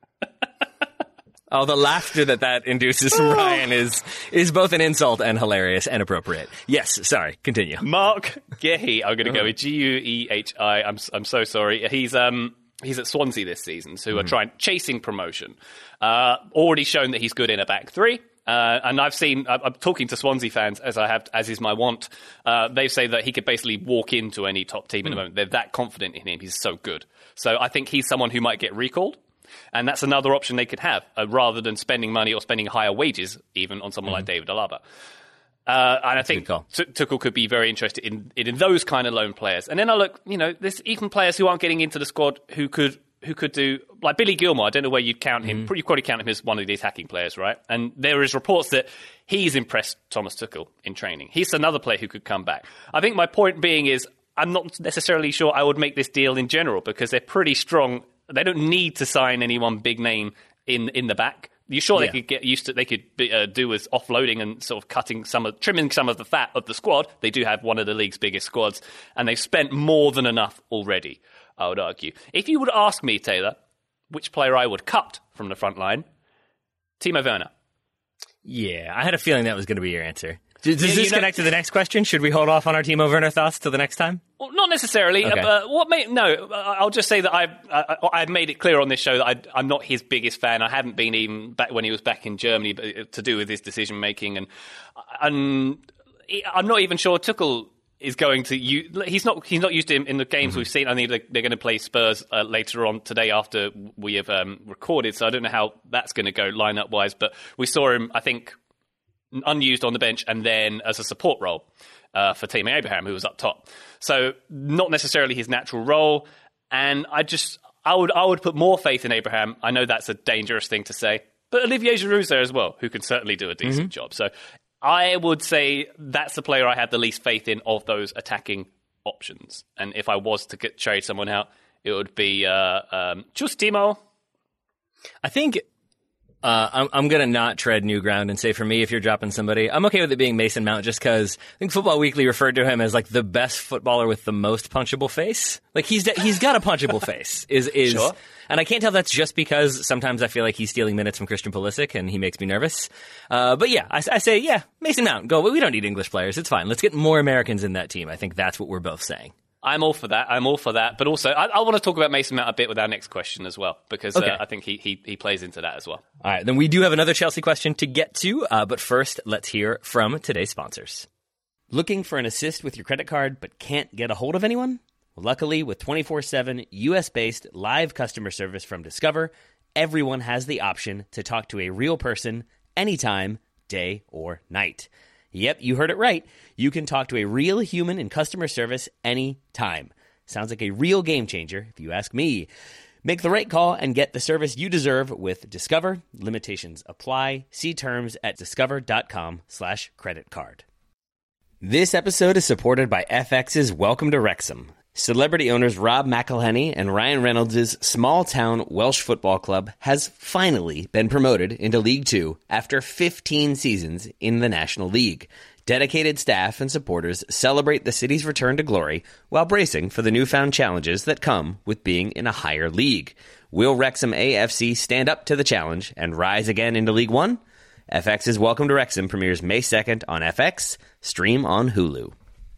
Oh, the laughter that induces from Ryan is both an insult and hilarious and appropriate. Yes, sorry, continue. Mark Gehi, I'm going to go with Guehi. I'm so sorry. He's at Swansea this season, who are chasing promotion. Already shown that he's good in a back three. And I'm talking to Swansea fans as is my wont. They say that he could basically walk into any top team at the moment. They're that confident in him. He's so good. So I think he's someone who might get recalled. And that's another option they could have, rather than spending money or spending higher wages, even on someone like David Alaba. And I think Tuchel could be very interested in those kind of loan players. And then I look, there's even players who aren't getting into the squad who could do, like Billy Gilmour. I don't know where you'd count him. You'd probably count him as one of the attacking players, right? And there is reports that he's impressed Thomas Tuchel in training. He's another player who could come back. I think my point being is I'm not necessarily sure I would make this deal in general because they're pretty strong. They don't need to sign any one big name in the back. You're sure they could get used to? They could do with offloading and sort of trimming some of the fat of the squad. They do have one of the league's biggest squads, and they've spent more than enough already, I would argue. If you would ask me, Taylor, which player I would cut from the front line, Timo Werner. Yeah, I had a feeling that was going to be your answer. Does this connect to the next question? Should we hold off on our Timo Werner thoughts till the next time? Well, not necessarily. Okay. I'll just say that I've made it clear on this show that I'm not his biggest fan. I haven't been even back when he was back in Germany, but to do with his decision making, and I'm not even sure Tuchel is going to use. He's not used to him in the games we've seen. I think they're going to play Spurs later on today after we have recorded. So I don't know how that's going to go lineup wise, but we saw him, I think, unused on the bench and then as a support role for Tammy Abraham, who was up top. So not necessarily his natural role. And I would put more faith in Abraham. I know that's a dangerous thing to say, but Olivier Giroud's there as well, who can certainly do a decent job. So I would say that's the player I had the least faith in of those attacking options. And if I was to trade someone out, it would be just Timo. I think I'm going to not tread new ground and say for me, if you're dropping somebody, I'm okay with it being Mason Mount just because I think Football Weekly referred to him as like the best footballer with the most punchable face. Like he's got a punchable face. Sure. And I can't tell that's just because sometimes I feel like he's stealing minutes from Christian Pulisic and he makes me nervous. But yeah, I say, yeah, Mason Mount, go. We don't need English players. It's fine. Let's get more Americans in that team. I think that's what we're both saying. I'm all for that. But also, I want to talk about Mason Mount a bit with our next question as well, because I think he plays into that as well. All right, then we do have another Chelsea question to get to. But first, let's hear from today's sponsors. Looking for an assist with your credit card but can't get a hold of anyone? Well, luckily, with 24/7 U.S.-based live customer service from Discover, everyone has the option to talk to a real person anytime, day or night. Yep, you heard it right. You can talk to a real human in customer service anytime. Sounds like a real game changer, if you ask me. Make the right call and get the service you deserve with Discover. Limitations apply. See terms at discover.com/creditcard. This episode is supported by FX's Welcome to Wrexham. Celebrity owners Rob McElhenney and Ryan Reynolds' small-town Welsh football club has finally been promoted into League Two after 15 seasons in the National League. Dedicated staff and supporters celebrate the city's return to glory while bracing for the newfound challenges that come with being in a higher league. Will Wrexham AFC stand up to the challenge and rise again into League One? FX's Welcome to Wrexham premieres May 2nd on FX. Stream on Hulu.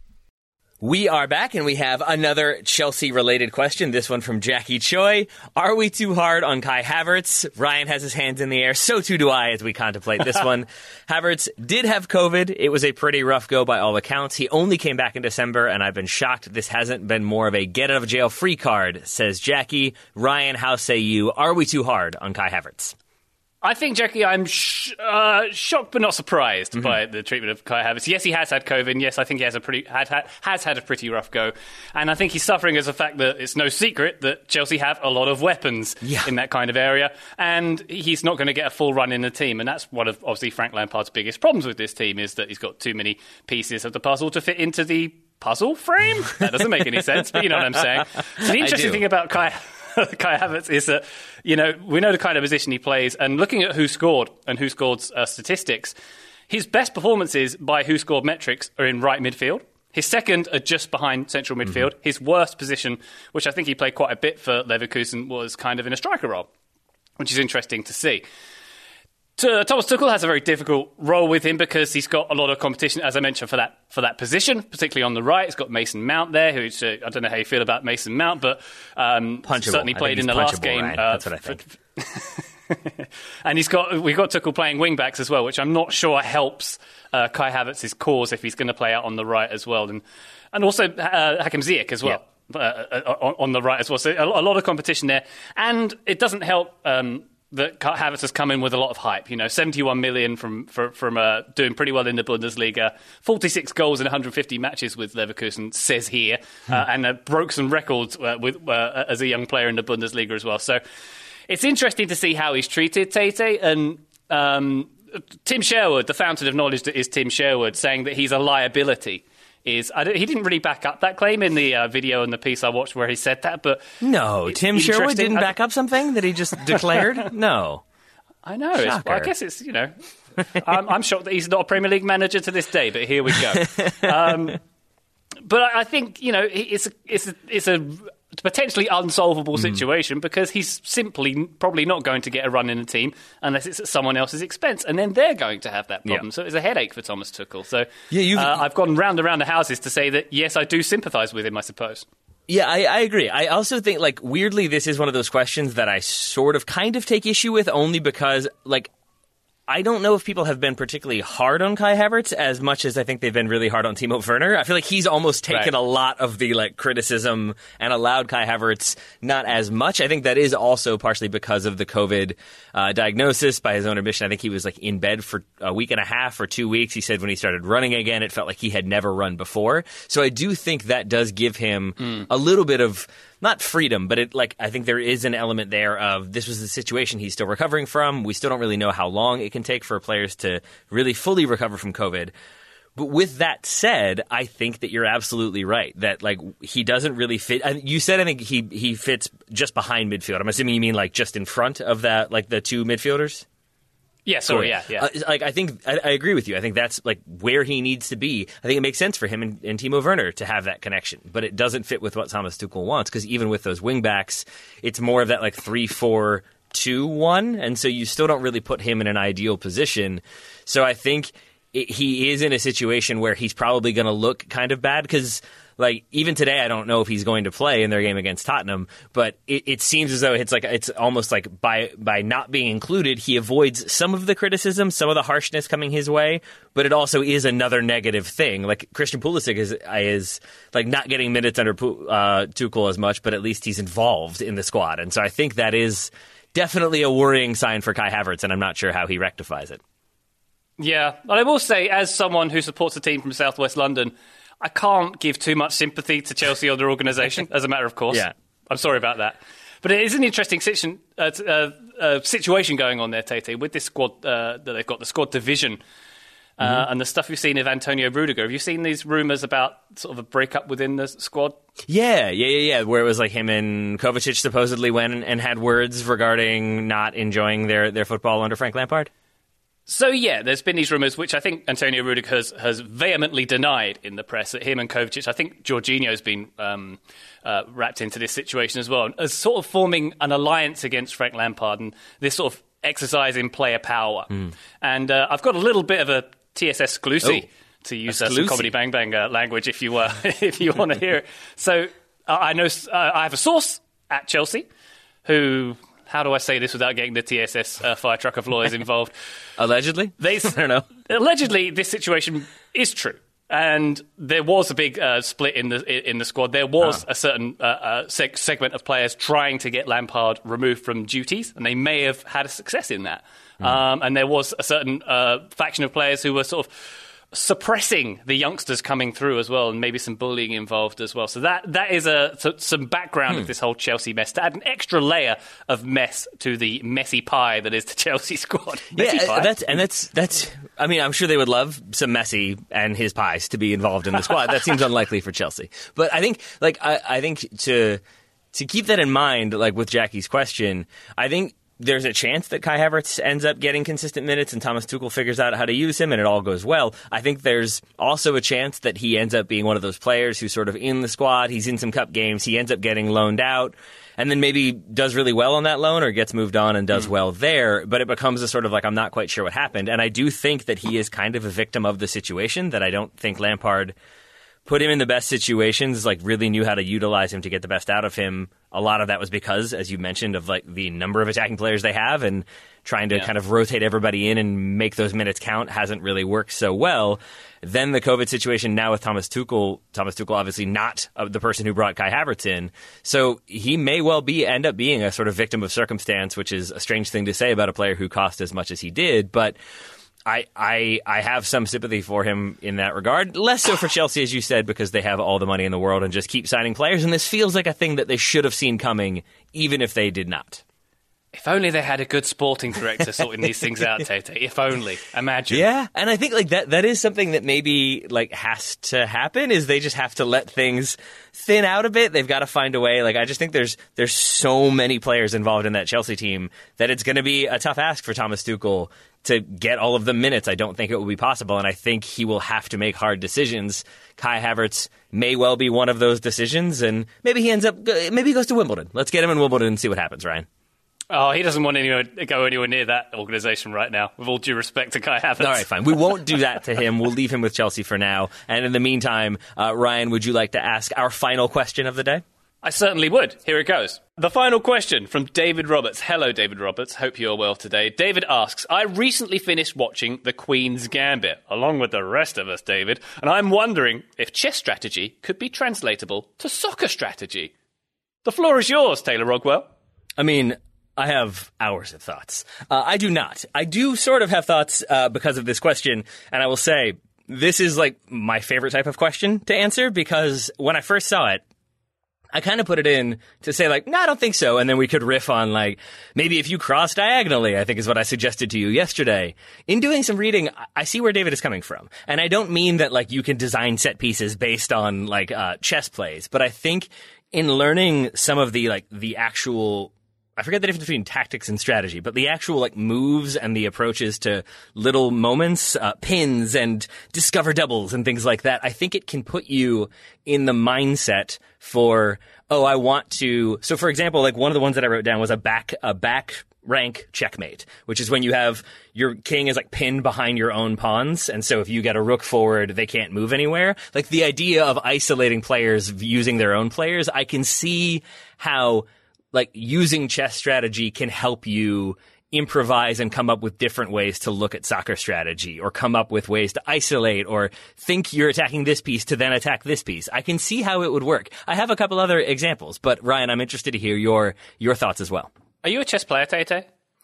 We are back, and we have another Chelsea-related question, this one from Jackie Choi. Are we too hard on Kai Havertz? Ryan has his hands in the air, so too do I as we contemplate this one. Havertz did have COVID. It was a pretty rough go by all accounts. He only came back in December, and I've been shocked this hasn't been more of a get-out-of-jail-free card, says Jackie. Ryan, how say you? Are we too hard on Kai Havertz? I think, Jackie, I'm shocked but not surprised by the treatment of Kai Havertz. Yes, he has had COVID, and yes, I think he has had a pretty rough go. And I think he's suffering as the fact that it's no secret that Chelsea have a lot of weapons in that kind of area, and he's not going to get a full run in the team. And that's one of, obviously, Frank Lampard's biggest problems with this team, is that he's got too many pieces of the puzzle to fit into the puzzle frame. That doesn't make any sense, but you know what I'm saying. So the interesting thing about Kai Havertz is that, we know the kind of position he plays, and looking at who scored and who scored statistics, his best performances by who scored metrics are in right midfield. His second are just behind central midfield. His worst position, which I think he played quite a bit for Leverkusen, was kind of in a striker role, which is interesting to see. Thomas Tuchel has a very difficult role with him because he's got a lot of competition, as I mentioned, for that position, particularly on the right. He's got Mason Mount there, who I don't know how you feel about Mason Mount, but certainly played in the last game. Right? That's what I think. And we've got Tuchel playing wing backs as well, which I'm not sure helps Kai Havertz's cause if he's going to play out on the right as well, and also Hakim Ziyech as well on the right as well. So a lot of competition there, and it doesn't help. That Havertz has come in with a lot of hype. 71 million from doing pretty well in the Bundesliga, 46 goals in 150 matches with Leverkusen, says here, and broke some records as a young player in the Bundesliga as well. So it's interesting to see how he's treated, Tate. And Tim Sherwood, the fountain of knowledge that is Tim Sherwood, saying that he's a liability. He didn't really back up that claim in the video and the piece I watched where he said that, but... No, Tim Sherwood didn't back up something that he just declared? No. I know. I guess it's, I'm shocked that he's not a Premier League manager to this day, but here we go. But I think, it's a potentially unsolvable situation because he's simply probably not going to get a run in the team unless it's at someone else's expense, and then they're going to have that problem. So it's a headache for Thomas Tuchel. So I've gone round and round the houses to say that, yes, I do sympathise with him, I suppose. Yeah, I agree. I also think, weirdly, this is one of those questions that I sort of kind of take issue with only because, I don't know if people have been particularly hard on Kai Havertz as much as I think they've been really hard on Timo Werner. I feel like he's almost taken a lot of the criticism and allowed Kai Havertz not as much. I think that is also partially because of the COVID diagnosis by his own admission. I think he was in bed for a week and a half or 2 weeks. He said when he started running again, it felt like he had never run before. So I do think that does give him a little bit of not freedom, but I think there is an element there of this was the situation he's still recovering from. We still don't really know how long it can take for players to really fully recover from COVID. But with that said, I think that you're absolutely right that he doesn't really fit. You said I think he fits just behind midfield. I'm assuming you mean just in front of that, the two midfielders. Yeah, sorry, yeah. I think I agree with you. I think that's where he needs to be. I think it makes sense for him and Timo Werner to have that connection, but it doesn't fit with what Thomas Tuchel wants because even with those wing backs, it's more of that 3-4-2-1, and so you still don't really put him in an ideal position. So I think he is in a situation where he's probably going to look kind of bad because. Even today, I don't know if he's going to play in their game against Tottenham, but it seems as though it's almost by not being included, he avoids some of the criticism, some of the harshness coming his way, but it also is another negative thing. Christian Pulisic is not getting minutes under Tuchel as much, but at least he's involved in the squad. And so I think that is definitely a worrying sign for Kai Havertz, and I'm not sure how he rectifies it. Yeah, but I will say, as someone who supports a team from South West London, I can't give too much sympathy to Chelsea or their organisation, as a matter of course. Yeah. I'm sorry about that. But it is an interesting situation going on there, Tate, with this squad that they've got, the squad division, and the stuff you've seen of Antonio Rudiger. Have you seen these rumours about sort of a breakup within the squad? Yeah, where it was him and Kovacic supposedly went and had words regarding not enjoying their football under Frank Lampard? So, yeah, there's been these rumours, which I think Antonio Rudiger has vehemently denied in the press, that him and Kovacic, I think Jorginho's been wrapped into this situation as well, as sort of forming an alliance against Frank Lampard and this sort of exercise in player power. And I've got a little bit of a TSS exclusive to use some Comedy Bang Bang language if you want to hear it. So I know I have a source at Chelsea who... How do I say this without getting the TSS fire truck of lawyers involved? Allegedly? I don't know. Allegedly, this situation is true. And there was a big split in the squad. There was a certain segment of players trying to get Lampard removed from duties, and they may have had a success in that. And there was a certain faction of players who were sort of suppressing the youngsters coming through as well, and maybe some bullying involved as well. So that is some background of this whole Chelsea mess, to add an extra layer of mess to the messy pie that is the Chelsea squad. That's. I mean, I'm sure they would love some Messi and his pies to be involved in the squad. That seems unlikely for Chelsea, but I think, I think to keep that in mind, with Jackie's question, I think there's a chance that Kai Havertz ends up getting consistent minutes and Thomas Tuchel figures out how to use him and it all goes well. I think there's also a chance that he ends up being one of those players who's sort of in the squad. He's in some cup games. He ends up getting loaned out and then maybe does really well on that loan or gets moved on and does well there. But it becomes a sort of like, I'm not quite sure what happened. And I do think that he is kind of a victim of the situation, that I don't think Lampard put him in the best situations, like really knew how to utilize him to get the best out of him. A lot of that was because, as you mentioned, of like the number of attacking players they have and trying to kind of rotate everybody in and make those minutes count hasn't really worked so well. Then the COVID situation now with Thomas Tuchel obviously not the person who brought Kai Havertz in. So he may well end up being a sort of victim of circumstance, which is a strange thing to say about a player who cost as much as he did. But I have some sympathy for him in that regard. Less so for Chelsea, as you said, because they have all the money in the world and just keep signing players. And this feels like a thing that they should have seen coming, even if they did not. If only they had a good sporting director sorting these things out, Tete. If only. Imagine. Yeah, and I think like that is something that maybe like has to happen, is they just have to let things thin out a bit. They've got to find a way. Like I just think there's so many players involved in that Chelsea team that it's going to be a tough ask for Thomas Tuchel to get all of the minutes. I don't think it will be possible, and I think he will have to make hard decisions. Kai Havertz may well be one of those decisions, and maybe he goes to Wimbledon. Let's get him in Wimbledon and see what happens, Ryan. Oh, he doesn't want to go anywhere near that organisation right now, with all due respect to Kai Havertz. All right, fine. We won't do that to him. We'll leave him with Chelsea for now. And in the meantime, Ryan, would you like to ask our final question of the day? I certainly would. Here it goes. The final question from David Roberts. Hello, David Roberts. Hope you're well today. David asks, I recently finished watching The Queen's Gambit, along with the rest of us, David, and I'm wondering if chess strategy could be translatable to soccer strategy. The floor is yours, Taylor Rogwell. I mean, I have hours of thoughts. I do not. I do sort of have thoughts because of this question, and I will say this is like my favorite type of question to answer, because when I first saw it, I kind of put it in to say like, no, I don't think so. And then we could riff on like, maybe if you cross diagonally, I think is what I suggested to you yesterday. In doing some reading, I see where David is coming from. And I don't mean that like you can design set pieces based on like chess plays, but I think in learning some of the like the actual, I forget the difference between tactics and strategy, but the actual like moves and the approaches to little moments, pins and discover doubles and things like that, I think it can put you in the mindset for, I want to. So for example, like one of the ones that I wrote down was a back rank checkmate, which is when you have your king is like pinned behind your own pawns. And so if you get a rook forward, they can't move anywhere. Like the idea of isolating players using their own players, I can see how like using chess strategy can help you improvise and come up with different ways to look at soccer strategy, or come up with ways to isolate, or think you're attacking this piece to then attack this piece. I can see how it would work. I have a couple other examples, but Ryan, I'm interested to hear your thoughts as well. Are you a chess player, Tete?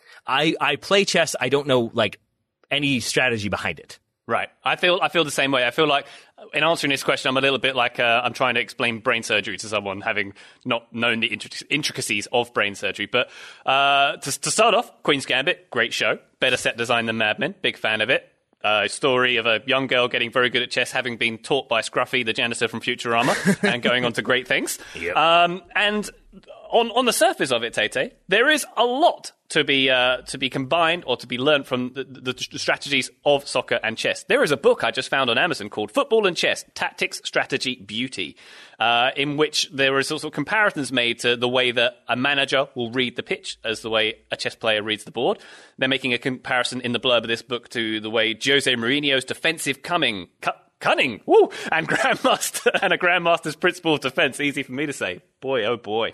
I play chess. I don't know like any strategy behind it. Right. I feel the same way. I feel like in answering this question, I'm a little bit like I'm trying to explain brain surgery to someone having not known the intricacies of brain surgery. But to start off, Queen's Gambit, great show. Better set design than Mad Men. Big fan of it. Story of a young girl getting very good at chess, having been taught by Scruffy, the janitor from Futurama, and going on to great things. Yep. And on the surface of it, Tete, there is a lot to be combined or to be learned from the strategies of soccer and chess. There is a book I just found on Amazon called Football and Chess, Tactics, Strategy, Beauty, in which there is also comparisons made to the way that a manager will read the pitch as the way a chess player reads the board. They're making a comparison in the blurb of this book to the way Jose Mourinho's defensive cunning, woo, and a grandmaster's principle of defense. Easy for me to say. Boy, oh boy.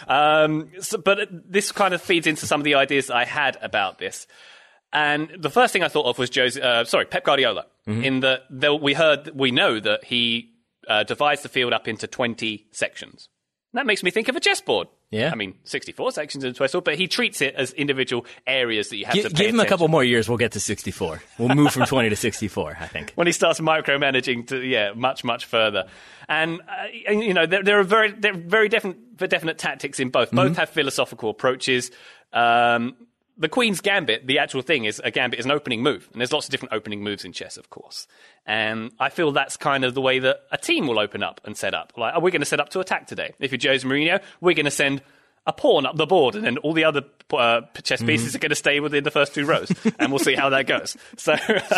But this kind of feeds into some of the ideas that I had about this. And the first thing I thought of was Pep Guardiola. Mm-hmm. In that we know that he divides the field up into 20 sections. And that makes me think of a chessboard. Yeah. I mean, 64 sections in a chessboard, but he treats it as individual areas that you have to pay Give him attention. a couple more years, we'll get to 64. We'll move from 20 to 64, I think. When he starts micromanaging to, much, much further. And there are very definite tactics in both. Both have philosophical approaches. The Queen's Gambit, the actual thing is a gambit is an opening move. And there's lots of different opening moves in chess, of course. And I feel that's kind of the way that a team will open up and set up. Like, are we going to set up to attack today? If you're Jose Mourinho, we're going to send a pawn up the board, and then all the other chess pieces are going to stay within the first 2 rows, and we'll see how that goes. So,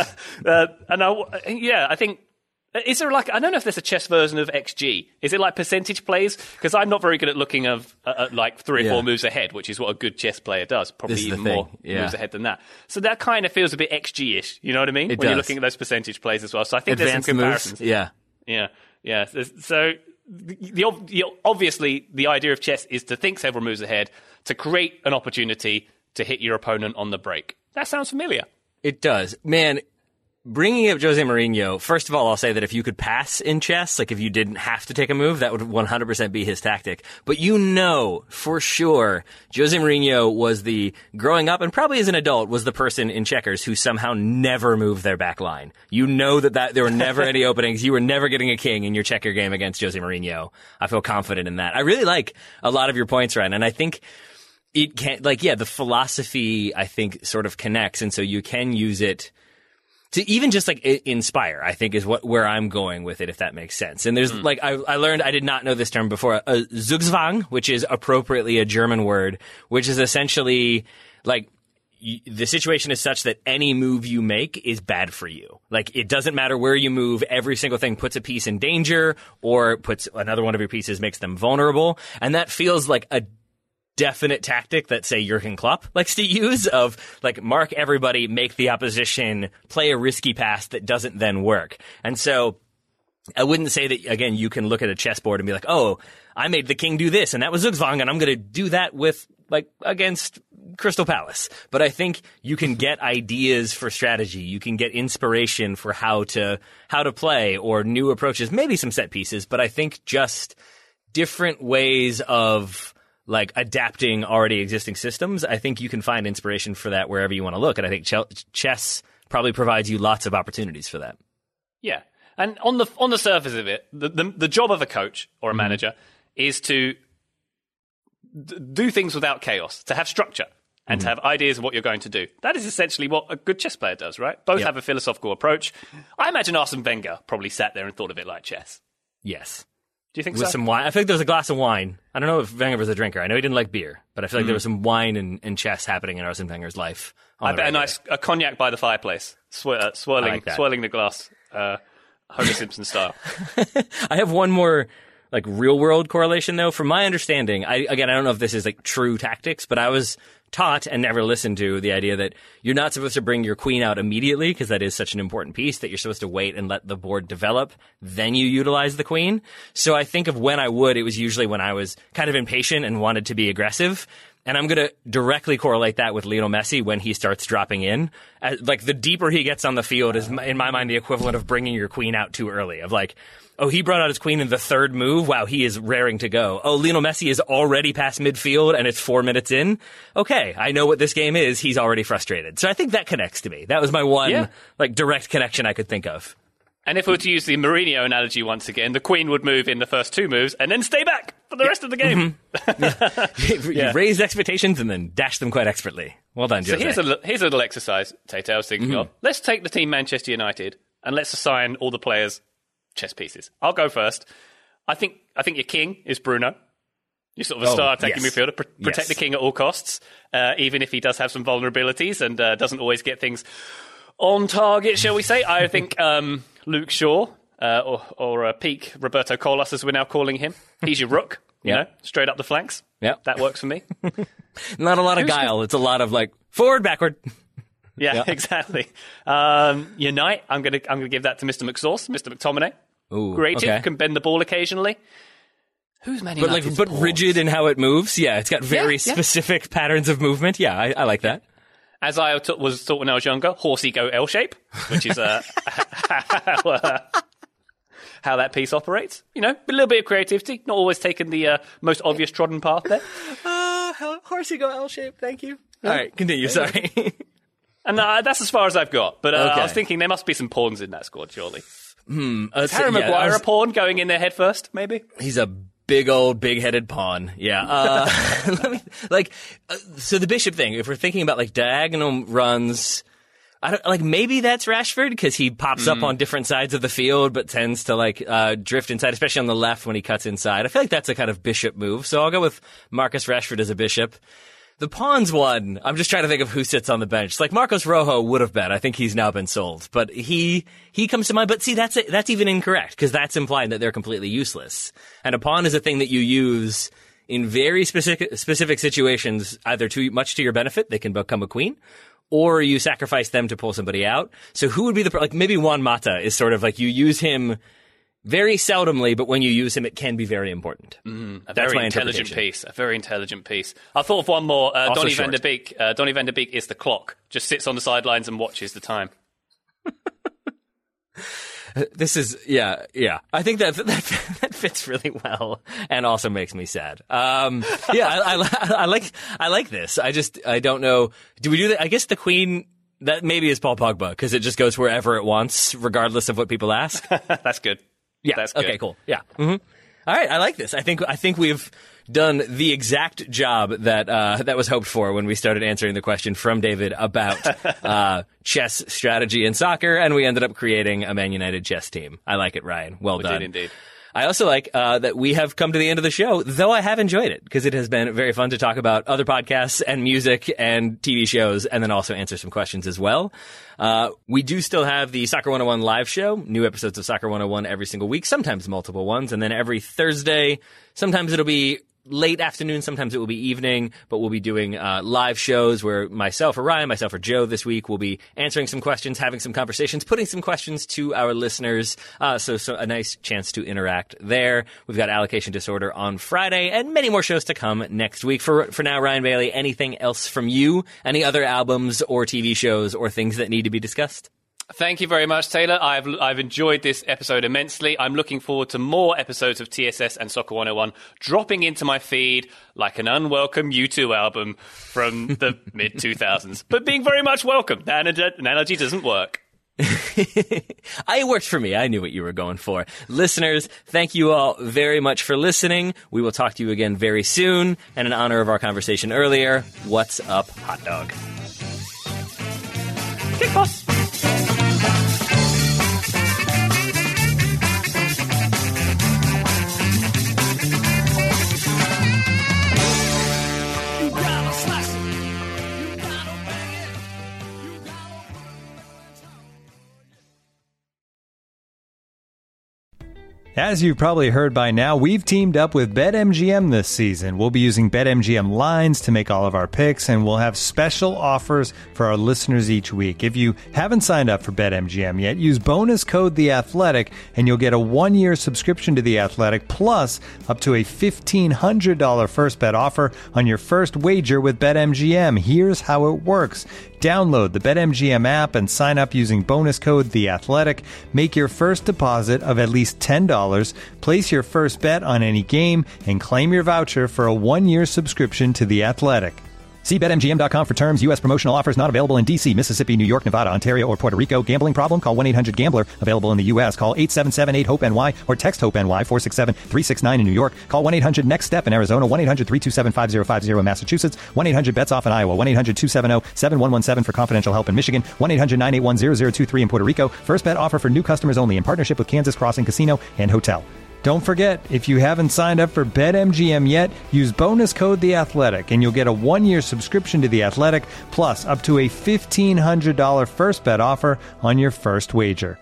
I think. Is there I don't know if there's a chess version of XG. Is it like percentage plays? Because I'm not very good at looking at 3 or 4 moves ahead, which is what a good chess player does. Probably even more moves ahead than that. So that kind of feels a bit XG-ish. You know what I mean? When you're looking at those percentage plays as well. So I think Advanced there's some comparisons. moves. Yeah. So obviously the idea of chess is to think several moves ahead, to create an opportunity to hit your opponent on the break. That sounds familiar. It does. Man, bringing up Jose Mourinho, first of all, I'll say that if you could pass in chess, like if you didn't have to take a move, that would 100% be his tactic. But for sure, Jose Mourinho was growing up, and probably as an adult, was the person in checkers who somehow never moved their back line. You know that there were never any openings. You were never getting a king in your checker game against Jose Mourinho. I feel confident in that. I really like a lot of your points, Ryan, and I think it can, the philosophy, I think, sort of connects, and so you can use it to even just inspire, I think, is where I'm going with it, if that makes sense. And there's I learned, I did not know this term before, Zugzwang, which is appropriately a German word, which is essentially the situation is such that any move you make is bad for you. It doesn't matter where you move, every single thing puts a piece in danger or puts another one of your pieces, makes them vulnerable. And that feels like a definite tactic that, say, Jurgen Klopp likes to use of, mark everybody, make the opposition play a risky pass that doesn't then work. And so I wouldn't say that, again, you can look at a chessboard and be like, oh, I made the king do this, and that was Zugzwang, and I'm going to do that with, against Crystal Palace. But I think you can get ideas for strategy. You can get inspiration for how to play or new approaches, maybe some set pieces, but I think just different ways of adapting already existing systems. I think you can find inspiration for that wherever you want to look. And I think chess probably provides you lots of opportunities for that. Yeah. And on the surface of it, the job of a coach or a manager is to do things without chaos, to have structure and to have ideas of what you're going to do. That is essentially what a good chess player does, right? Both have a philosophical approach. I imagine Arsene Wenger probably sat there and thought of it like chess. Yes. Do you think With so? some wine. I feel like there was a glass of wine. I don't know if Wenger was a drinker. I know he didn't like beer, but I feel like there was some wine and chess happening in Arsene Wenger's life. I bet a cognac by the fireplace, swirling the glass, Homer Simpson style. I have one more real world correlation though. From my understanding, I don't know if this is true tactics, but I was taught and never listened to the idea that you're not supposed to bring your queen out immediately because that is such an important piece, that you're supposed to wait and let the board develop, then you utilize the queen. So I think of when I would, it was usually when I was kind of impatient and wanted to be aggressive. And I'm going to directly correlate that with Lionel Messi when he starts dropping in. The deeper he gets on the field is, in my mind, the equivalent of bringing your queen out too early. Of oh, he brought out his queen in the third move. Wow, he is raring to go. Oh, Lionel Messi is already past midfield and it's 4 minutes in. Okay, I know what this game is. He's already frustrated. So I think that connects to me. That was my one direct connection I could think of. And if we were to use the Mourinho analogy once again, the queen would move in the first 2 moves and then stay back for the rest of the game. You raise expectations and then dash them quite expertly. Well done, Jose. So here's a little exercise, Tate, I was thinking of. Let's take the team Manchester United and let's assign all the players chess pieces. I'll go first. I think your king is Bruno. You're sort of a star attacking midfielder. Protect the king at all costs, even if he does have some vulnerabilities and doesn't always get things on target, shall we say. I think Luke Shaw, or peak Roberto Carlos, as we're now calling him. He's your rook, you know, straight up the flanks. Yeah, that works for me. Not a lot of guile. It's a lot of forward, backward. Yeah, exactly. Your knight, I'm gonna give that to Mr. McSauce, Mr. McTominay. Ooh, creative, can bend the ball occasionally. Who's Man United? But rigid in how it moves. Yeah, it's got very specific patterns of movement. Yeah, I like that. As I was taught when I was younger, horsey go L shape, which is how that piece operates. You know, a little bit of creativity, not always taking the most obvious trodden path there. Horsey go L shape. Thank you. All right, continue. Sorry. And that's as far as I've got. But I was thinking there must be some pawns in that squad, surely. Is Harry Maguire a pawn going in there head first, maybe? He's a big old, big-headed pawn. Yeah. So the bishop thing, if we're thinking about diagonal runs, maybe that's Rashford because he pops up on different sides of the field, but tends to drift inside, especially on the left when he cuts inside. I feel like that's a kind of bishop move. So I'll go with Marcus Rashford as a bishop. The pawns one, I'm just trying to think of who sits on the bench. Like Marcos Rojo would have been. I think he's now been sold, but he comes to mind. But see, that's even incorrect because that's implying that they're completely useless. And a pawn is a thing that you use in very specific situations, either too much to your benefit, they can become a queen, or you sacrifice them to pull somebody out. So who would be maybe Juan Mata is sort of like you use him very seldomly, but when you use him, it can be very important. A very intelligent piece. A very intelligent piece. I thought of one more. Donny van der Beek. Donny van der Beek is the clock. Just sits on the sidelines and watches the time. This is, yeah. I think that fits really well and also makes me sad. I like this. I don't know. Do we do that? I guess the queen, that maybe is Paul Pogba because it just goes wherever it wants, regardless of what people ask. That's good. Yeah. That's good. Okay, cool. Yeah. Mm-hmm. All right. I like this. I think we've done the exact job that was hoped for when we started answering the question from David about chess strategy in soccer, and we ended up creating a Man United chess team. I like it, Ryan. Well done. Did indeed. I also like that we have come to the end of the show, though I have enjoyed it because it has been very fun to talk about other podcasts and music and TV shows and then also answer some questions as well. We do still have the Soccer 101 live show, new episodes of Soccer 101 every single week, sometimes multiple ones, and then every Thursday, sometimes it'll be late afternoon, sometimes it will be evening, but we'll be doing live shows where myself or Ryan, myself or Joe this week will be answering some questions, having some conversations, putting some questions to our listeners. So a nice chance to interact there. We've got Allocation Disorder on Friday and many more shows to come next week. For now, Ryan Bailey, anything else from you? Any other albums or TV shows or things that need to be discussed? Thank you very much, Taylor. I've enjoyed this episode immensely. I'm looking forward to more episodes of TSS and Soccer 101 dropping into my feed like an unwelcome U2 album from the mid-2000s. But being very much welcome. That analogy doesn't work. It worked for me. I knew what you were going for. Listeners, thank you all very much for listening. We will talk to you again very soon. And in honor of our conversation earlier, what's up, hot dog? Kick boss. As you've probably heard by now, we've teamed up with BetMGM this season. We'll be using BetMGM lines to make all of our picks, and we'll have special offers for our listeners each week. If you haven't signed up for BetMGM yet, use bonus code The Athletic, and you'll get a 1-year subscription to The Athletic, plus up to a $1,500 first bet offer on your first wager with BetMGM. Here's how it works. Download the BetMGM app and sign up using bonus code The Athletic. Make your first deposit of at least $10. Place your first bet on any game and claim your voucher for a 1-year subscription to The Athletic. See BetMGM.com for terms. U.S. promotional offers not available in D.C., Mississippi, New York, Nevada, Ontario, or Puerto Rico. Gambling problem? Call 1-800-GAMBLER. Available in the U.S. Call 877-8-HOPE-NY or text HOPE-NY 467-369 in New York. Call 1-800-NEXT-STEP in Arizona. 1-800-327-5050 in Massachusetts. 1-800-BETS-OFF in Iowa. 1-800-270-7117 for confidential help in Michigan. 1-800-981-0023 in Puerto Rico. First bet offer for new customers only in partnership with Kansas Crossing Casino and Hotel. Don't forget, if you haven't signed up for BetMGM yet, use bonus code The Athletic, and you'll get a 1-year subscription to The Athletic, plus up to a $1,500 first bet offer on your first wager.